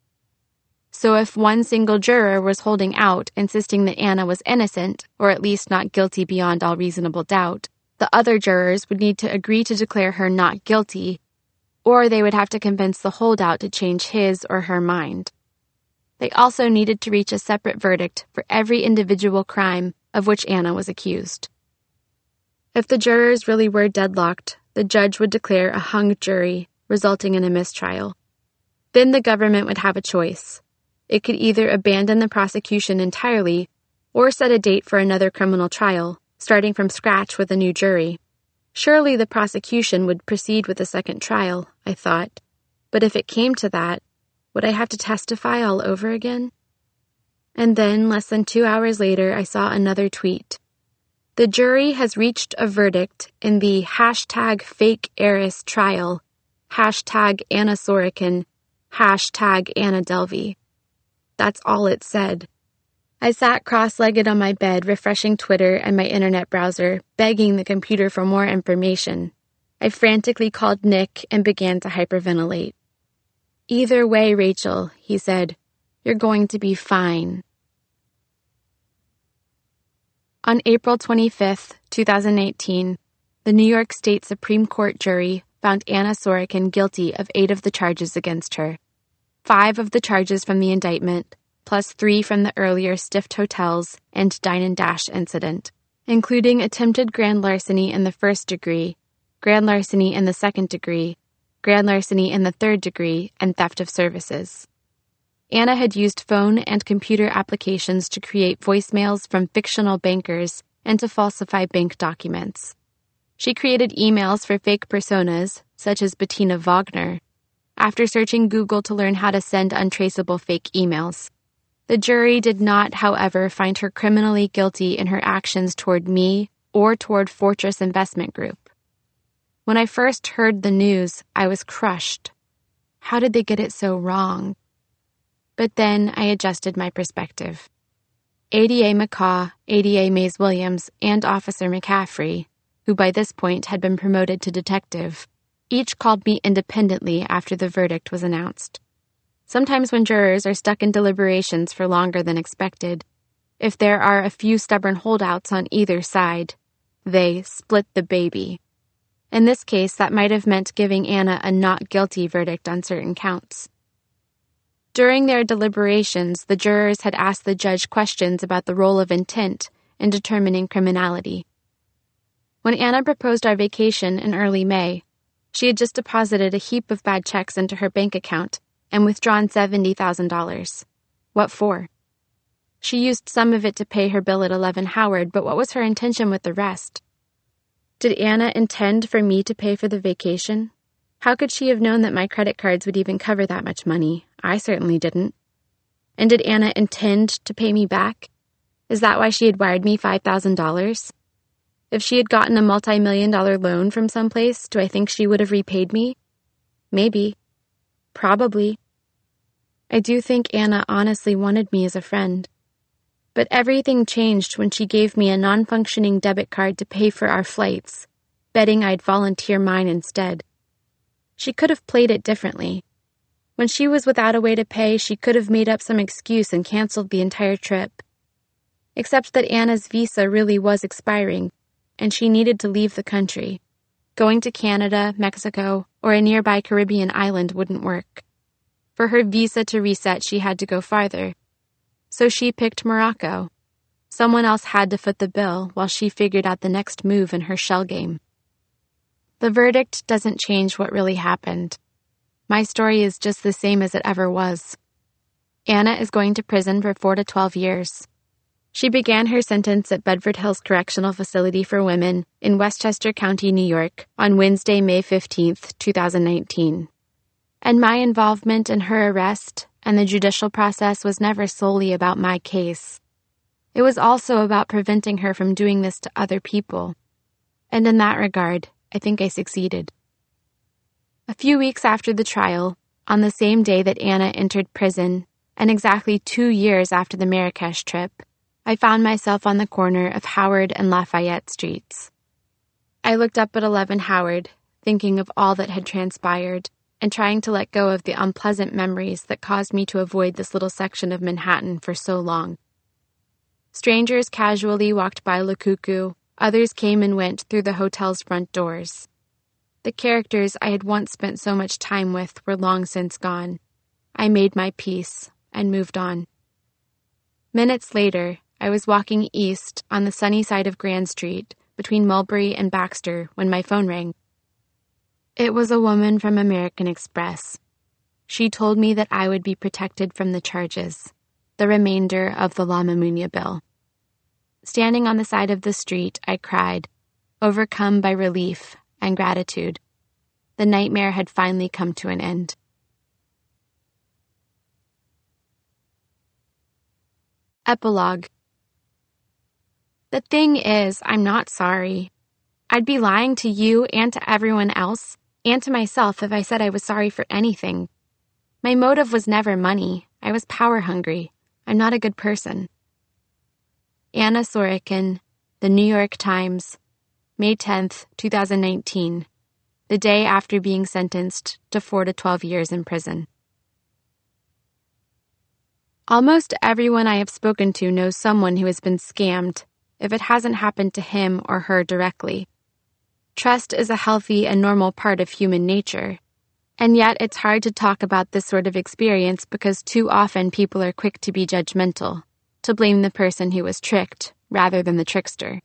So if one single juror was holding out, insisting that Anna was innocent, or at least not guilty beyond all reasonable doubt, the other jurors would need to agree to declare her not guilty, or they would have to convince the holdout to change his or her mind. They also needed to reach a separate verdict for every individual crime of which Anna was accused. If the jurors really were deadlocked, the judge would declare a hung jury, resulting in a mistrial. Then the government would have a choice. It could either abandon the prosecution entirely or set a date for another criminal trial, starting from scratch with a new jury. Surely the prosecution would proceed with a second trial, I thought. But if it came to that, would I have to testify all over again? And then, less than two hours later, I saw another tweet. The jury has reached a verdict in the hashtag fake heiress trial, hashtag Anna Sorokin, hashtag Anna Delvey. That's all it said. I sat cross-legged on my bed, refreshing Twitter and my internet browser, begging the computer for more information. I frantically called Nick and began to hyperventilate. Either way, Rachel, he said, you're going to be fine. On April twenty-fifth, twenty eighteen, the New York State Supreme Court jury found Anna Sorokin guilty of eight of the charges against her. Five of the charges from the indictment, plus three from the earlier Stift Hotels and Dine and Dash incident, including attempted grand larceny in the first degree, grand larceny in the second degree, grand larceny in the third degree, and theft of services. Anna had used phone and computer applications to create voicemails from fictional bankers and to falsify bank documents. She created emails for fake personas, such as Bettina Wagner, after searching Google to learn how to send untraceable fake emails. The jury did not, however, find her criminally guilty in her actions toward me or toward Fortress Investment Group. When I first heard the news, I was crushed. How did they get it so wrong? But then I adjusted my perspective. A D A McCaw, A D A Mays Williams, and Officer McCaffrey, who by this point had been promoted to detective, each called me independently after the verdict was announced. Sometimes when jurors are stuck in deliberations for longer than expected, if there are a few stubborn holdouts on either side, they split the baby. In this case, that might have meant giving Anna a not guilty verdict on certain counts. During their deliberations, the jurors had asked the judge questions about the role of intent in determining criminality. When Anna proposed our vacation in early May, she had just deposited a heap of bad checks into her bank account and withdrawn seventy thousand dollars. What for? She used some of it to pay her bill at eleven Howard, but what was her intention with the rest? Did Anna intend for me to pay for the vacation? How could she have known that my credit cards would even cover that much money? I certainly didn't. And did Anna intend to pay me back? Is that why she had wired me five thousand dollars? If she had gotten a multi-million dollar loan from someplace, do I think she would have repaid me? Maybe. Probably. I do think Anna honestly wanted me as a friend. But everything changed when she gave me a non-functioning debit card to pay for our flights, betting I'd volunteer mine instead. She could have played it differently. When she was without a way to pay, she could have made up some excuse and canceled the entire trip. Except that Anna's visa really was expiring, and she needed to leave the country. Going to Canada, Mexico, or a nearby Caribbean island wouldn't work. For her visa to reset, she had to go farther. So she picked Morocco. Someone else had to foot the bill while she figured out the next move in her shell game. The verdict doesn't change what really happened. My story is just the same as it ever was. Anna is going to prison for four to twelve years. She began her sentence at Bedford Hills Correctional Facility for Women in Westchester County, New York, on Wednesday, May fifteenth, twenty nineteen. And my involvement in her arrest and the judicial process was never solely about my case. It was also about preventing her from doing this to other people. And in that regard, I think I succeeded. A few weeks after the trial, on the same day that Anna entered prison, and exactly two years after the Marrakesh trip, I found myself on the corner of Howard and Lafayette Streets. I looked up at eleven Howard, thinking of all that had transpired, and trying to let go of the unpleasant memories that caused me to avoid this little section of Manhattan for so long. Strangers casually walked by Le Coucou. Others came and went through the hotel's front doors. The characters I had once spent so much time with were long since gone. I made my peace and moved on. Minutes later, I was walking east on the sunny side of Grand Street between Mulberry and Baxter when my phone rang. It was a woman from American Express. She told me that I would be protected from the charges, the remainder of the La Mamunia bill. Standing on the side of the street, I cried, overcome by relief and gratitude. The nightmare had finally come to an end. Epilogue. The thing is, I'm not sorry. I'd be lying to you and to everyone else, and to myself if I said I was sorry for anything. My motive was never money. I was power hungry. I'm not a good person. Anna Sorokin, The New York Times, May tenth, twenty nineteen, the day after being sentenced to four to twelve years in prison. Almost everyone I have spoken to knows someone who has been scammed, if it hasn't happened to him or her directly. Trust is a healthy and normal part of human nature, and yet it's hard to talk about this sort of experience because too often people are quick to be judgmental, to blame the person who was tricked rather than the trickster.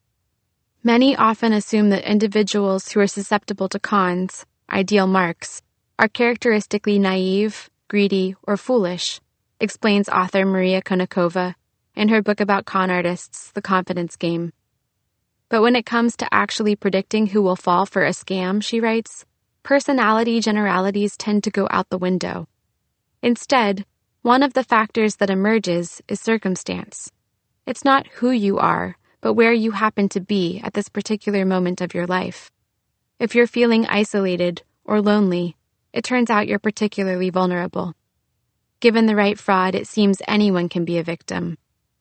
Many often assume that individuals who are susceptible to cons, ideal marks, are characteristically naive, greedy, or foolish, explains author Maria Konnikova in her book about con artists, The Confidence Game. But when it comes to actually predicting who will fall for a scam, she writes, personality generalities tend to go out the window. Instead, one of the factors that emerges is circumstance. It's not who you are, but where you happen to be at this particular moment of your life. If you're feeling isolated or lonely, it turns out you're particularly vulnerable. Given the right fraud, it seems anyone can be a victim.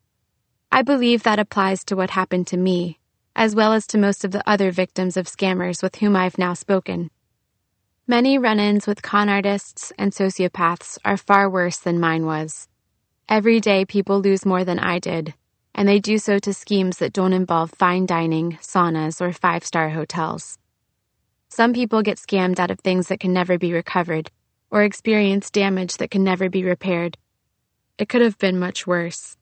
I believe that applies to what happened to me, as well as to most of the other victims of scammers with whom I've now spoken. Many run-ins with con artists and sociopaths are far worse than mine was. Every day people lose more than I did, and they do so to schemes that don't involve fine dining, saunas, or five-star hotels. Some people get scammed out of things that can never be recovered, or experience damage that can never be repaired. It could have been much worse.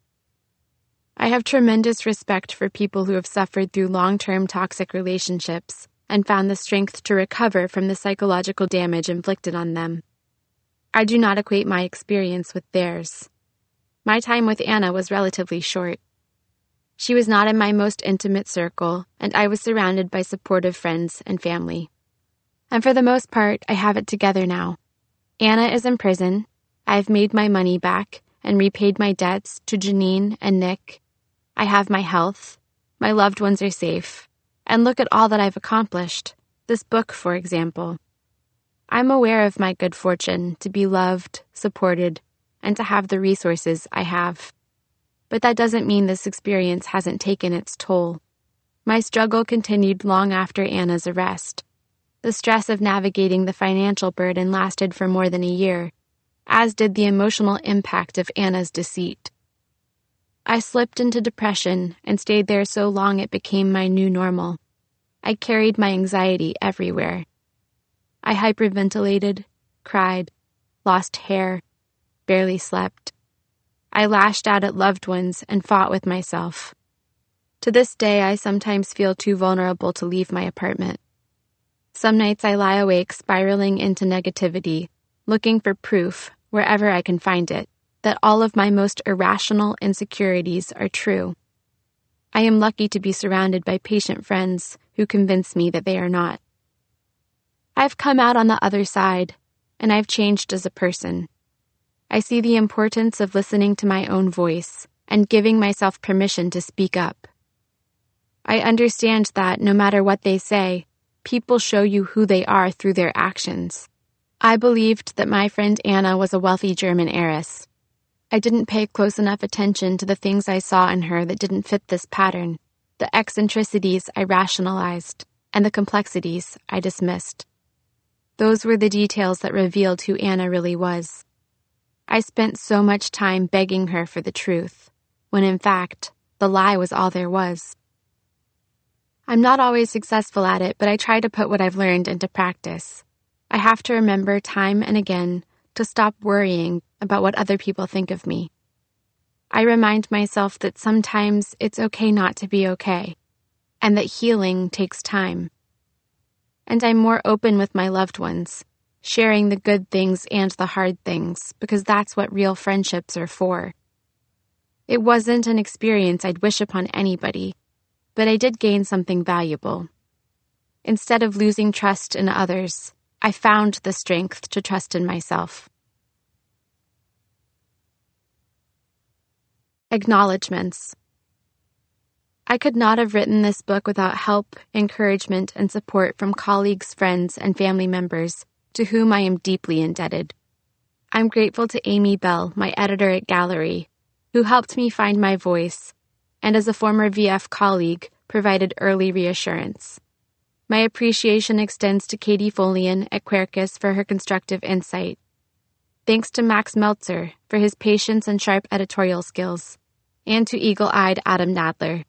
I have tremendous respect for people who have suffered through long-term toxic relationships and found the strength to recover from the psychological damage inflicted on them. I do not equate my experience with theirs. My time with Anna was relatively short. She was not in my most intimate circle, and I was surrounded by supportive friends and family. And for the most part, I have it together now. Anna is in prison. I've made my money back and repaid my debts to Janine and Nick. I have my health. My loved ones are safe. And look at all that I've accomplished. This book, for example. I'm aware of my good fortune to be loved, supported, and to have the resources I have. But that doesn't mean this experience hasn't taken its toll. My struggle continued long after Anna's arrest. The stress of navigating the financial burden lasted for more than a year, as did the emotional impact of Anna's deceit. I slipped into depression and stayed there so long it became my new normal. I carried my anxiety everywhere. I hyperventilated, cried, lost hair, barely slept. I lashed out at loved ones and fought with myself. To this day, I sometimes feel too vulnerable to leave my apartment. Some nights I lie awake spiraling into negativity, looking for proof, wherever I can find it, that all of my most irrational insecurities are true. I am lucky to be surrounded by patient friends who convince me that they are not. I've come out on the other side, and I've changed as a person. I see the importance of listening to my own voice and giving myself permission to speak up. I understand that, no matter what they say, people show you who they are through their actions. I believed that my friend Anna was a wealthy German heiress. I didn't pay close enough attention to the things I saw in her that didn't fit this pattern, the eccentricities I rationalized, and the complexities I dismissed. Those were the details that revealed who Anna really was. I spent so much time begging her for the truth, when in fact, the lie was all there was. I'm not always successful at it, but I try to put what I've learned into practice. I have to remember time and again to stop worrying about what other people think of me. I remind myself that sometimes it's okay not to be okay, and that healing takes time. And I'm more open with my loved ones, sharing the good things and the hard things, because that's what real friendships are for. It wasn't an experience I'd wish upon anybody, but I did gain something valuable. Instead of losing trust in others, I found the strength to trust in myself. Acknowledgements. I could not have written this book without help, encouragement, and support from colleagues, friends, and family members to whom I am deeply indebted. I'm grateful to Amy Bell, my editor at Gallery, who helped me find my voice, and as a former V F colleague, provided early reassurance. My appreciation extends to Katie Folian at Quercus for her constructive insight. Thanks to Max Meltzer for his patience and sharp editorial skills, and to eagle-eyed Adam Nadler.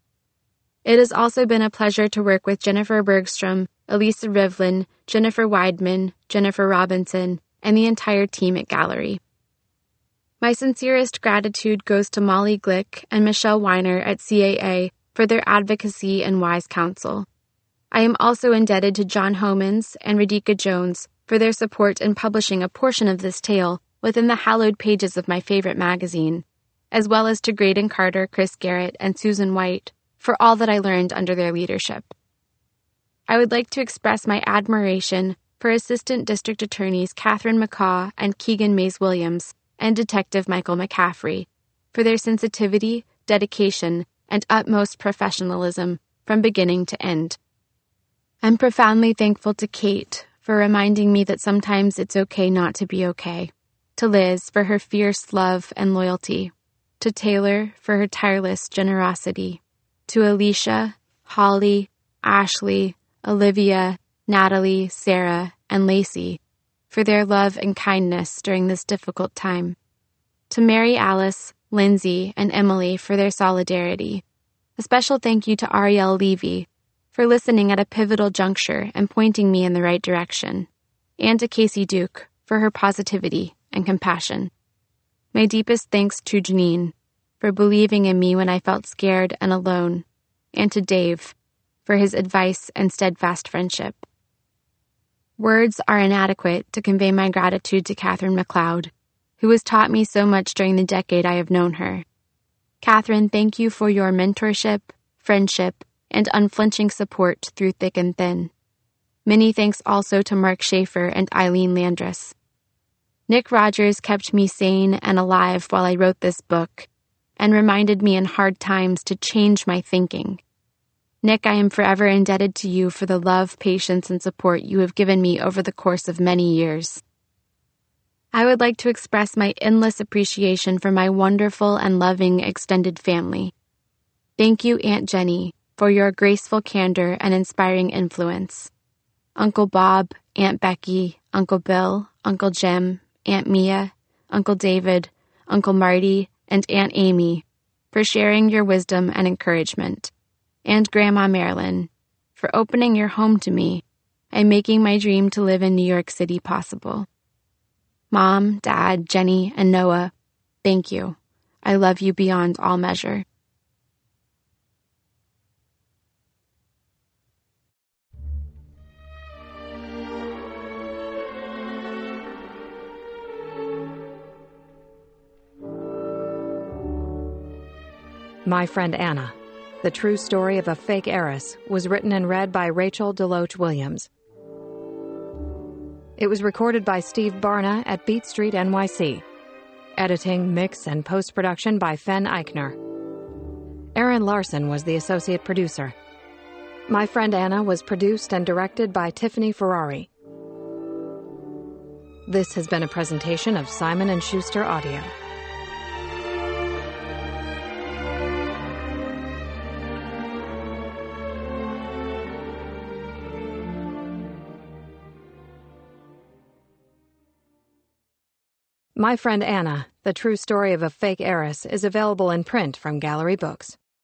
It has also been a pleasure to work with Jennifer Bergstrom, Elisa Rivlin, Jennifer Weidman, Jennifer Robinson, and the entire team at Gallery. My sincerest gratitude goes to Molly Glick and Michelle Weiner at C A A for their advocacy and wise counsel. I am also indebted to John Homans and Radhika Jones for their support in publishing a portion of this tale within the hallowed pages of my favorite magazine, as well as to Graydon Carter, Chris Garrett, and Susan White for all that I learned under their leadership. I would like to express my admiration for Assistant District Attorneys Catherine McCaw and Keegan Mays-Williams and Detective Michael McCaffrey for their sensitivity, dedication, and utmost professionalism from beginning to end. I'm profoundly thankful to Kate for reminding me that sometimes it's okay not to be okay, to Liz for her fierce love and loyalty, to Taylor for her tireless generosity, to Alicia, Holly, Ashley, Olivia, Natalie, Sarah, and Lacey for their love and kindness during this difficult time, to Mary Alice, Lindsay, and Emily for their solidarity. A special thank you to Ariel Levy for listening at a pivotal juncture and pointing me in the right direction, and to Casey Duke for her positivity and compassion. My deepest thanks to Janine for believing in me when I felt scared and alone, and to Dave for his advice and steadfast friendship. Words are inadequate to convey my gratitude to Catherine McLeod, who has taught me so much during the decade I have known her. Catherine, thank you for your mentorship, friendship, and unflinching support through thick and thin. Many thanks also to Mark Schaefer and Eileen Landris. Nick Rogers kept me sane and alive while I wrote this book, and reminded me in hard times to change my thinking. Nick, I am forever indebted to you for the love, patience, and support you have given me over the course of many years. I would like to express my endless appreciation for my wonderful and loving extended family. Thank you, Aunt Jenny, for your graceful candor and inspiring influence. Uncle Bob, Aunt Becky, Uncle Bill, Uncle Jim, Aunt Mia, Uncle David, Uncle Marty, and Aunt Amy, for sharing your wisdom and encouragement. And Grandma Marilyn, for opening your home to me and making my dream to live in New York City possible. Mom, Dad, Jenny, and Noah, thank you. I love you beyond all measure. My Friend Anna, The True Story of a Fake Heiress, was written and read by Rachel Deloach Williams. It was recorded by Steve Barna at Beat Street N Y C. Editing, mix, and post-production by Fen Eichner. Aaron Larson was the associate producer. My Friend Anna was produced and directed by Tiffany Ferrari. This has been a presentation of Simon and Schuster Audio. My Friend Anna, The True Story of a Fake Heiress is available in print from Gallery Books.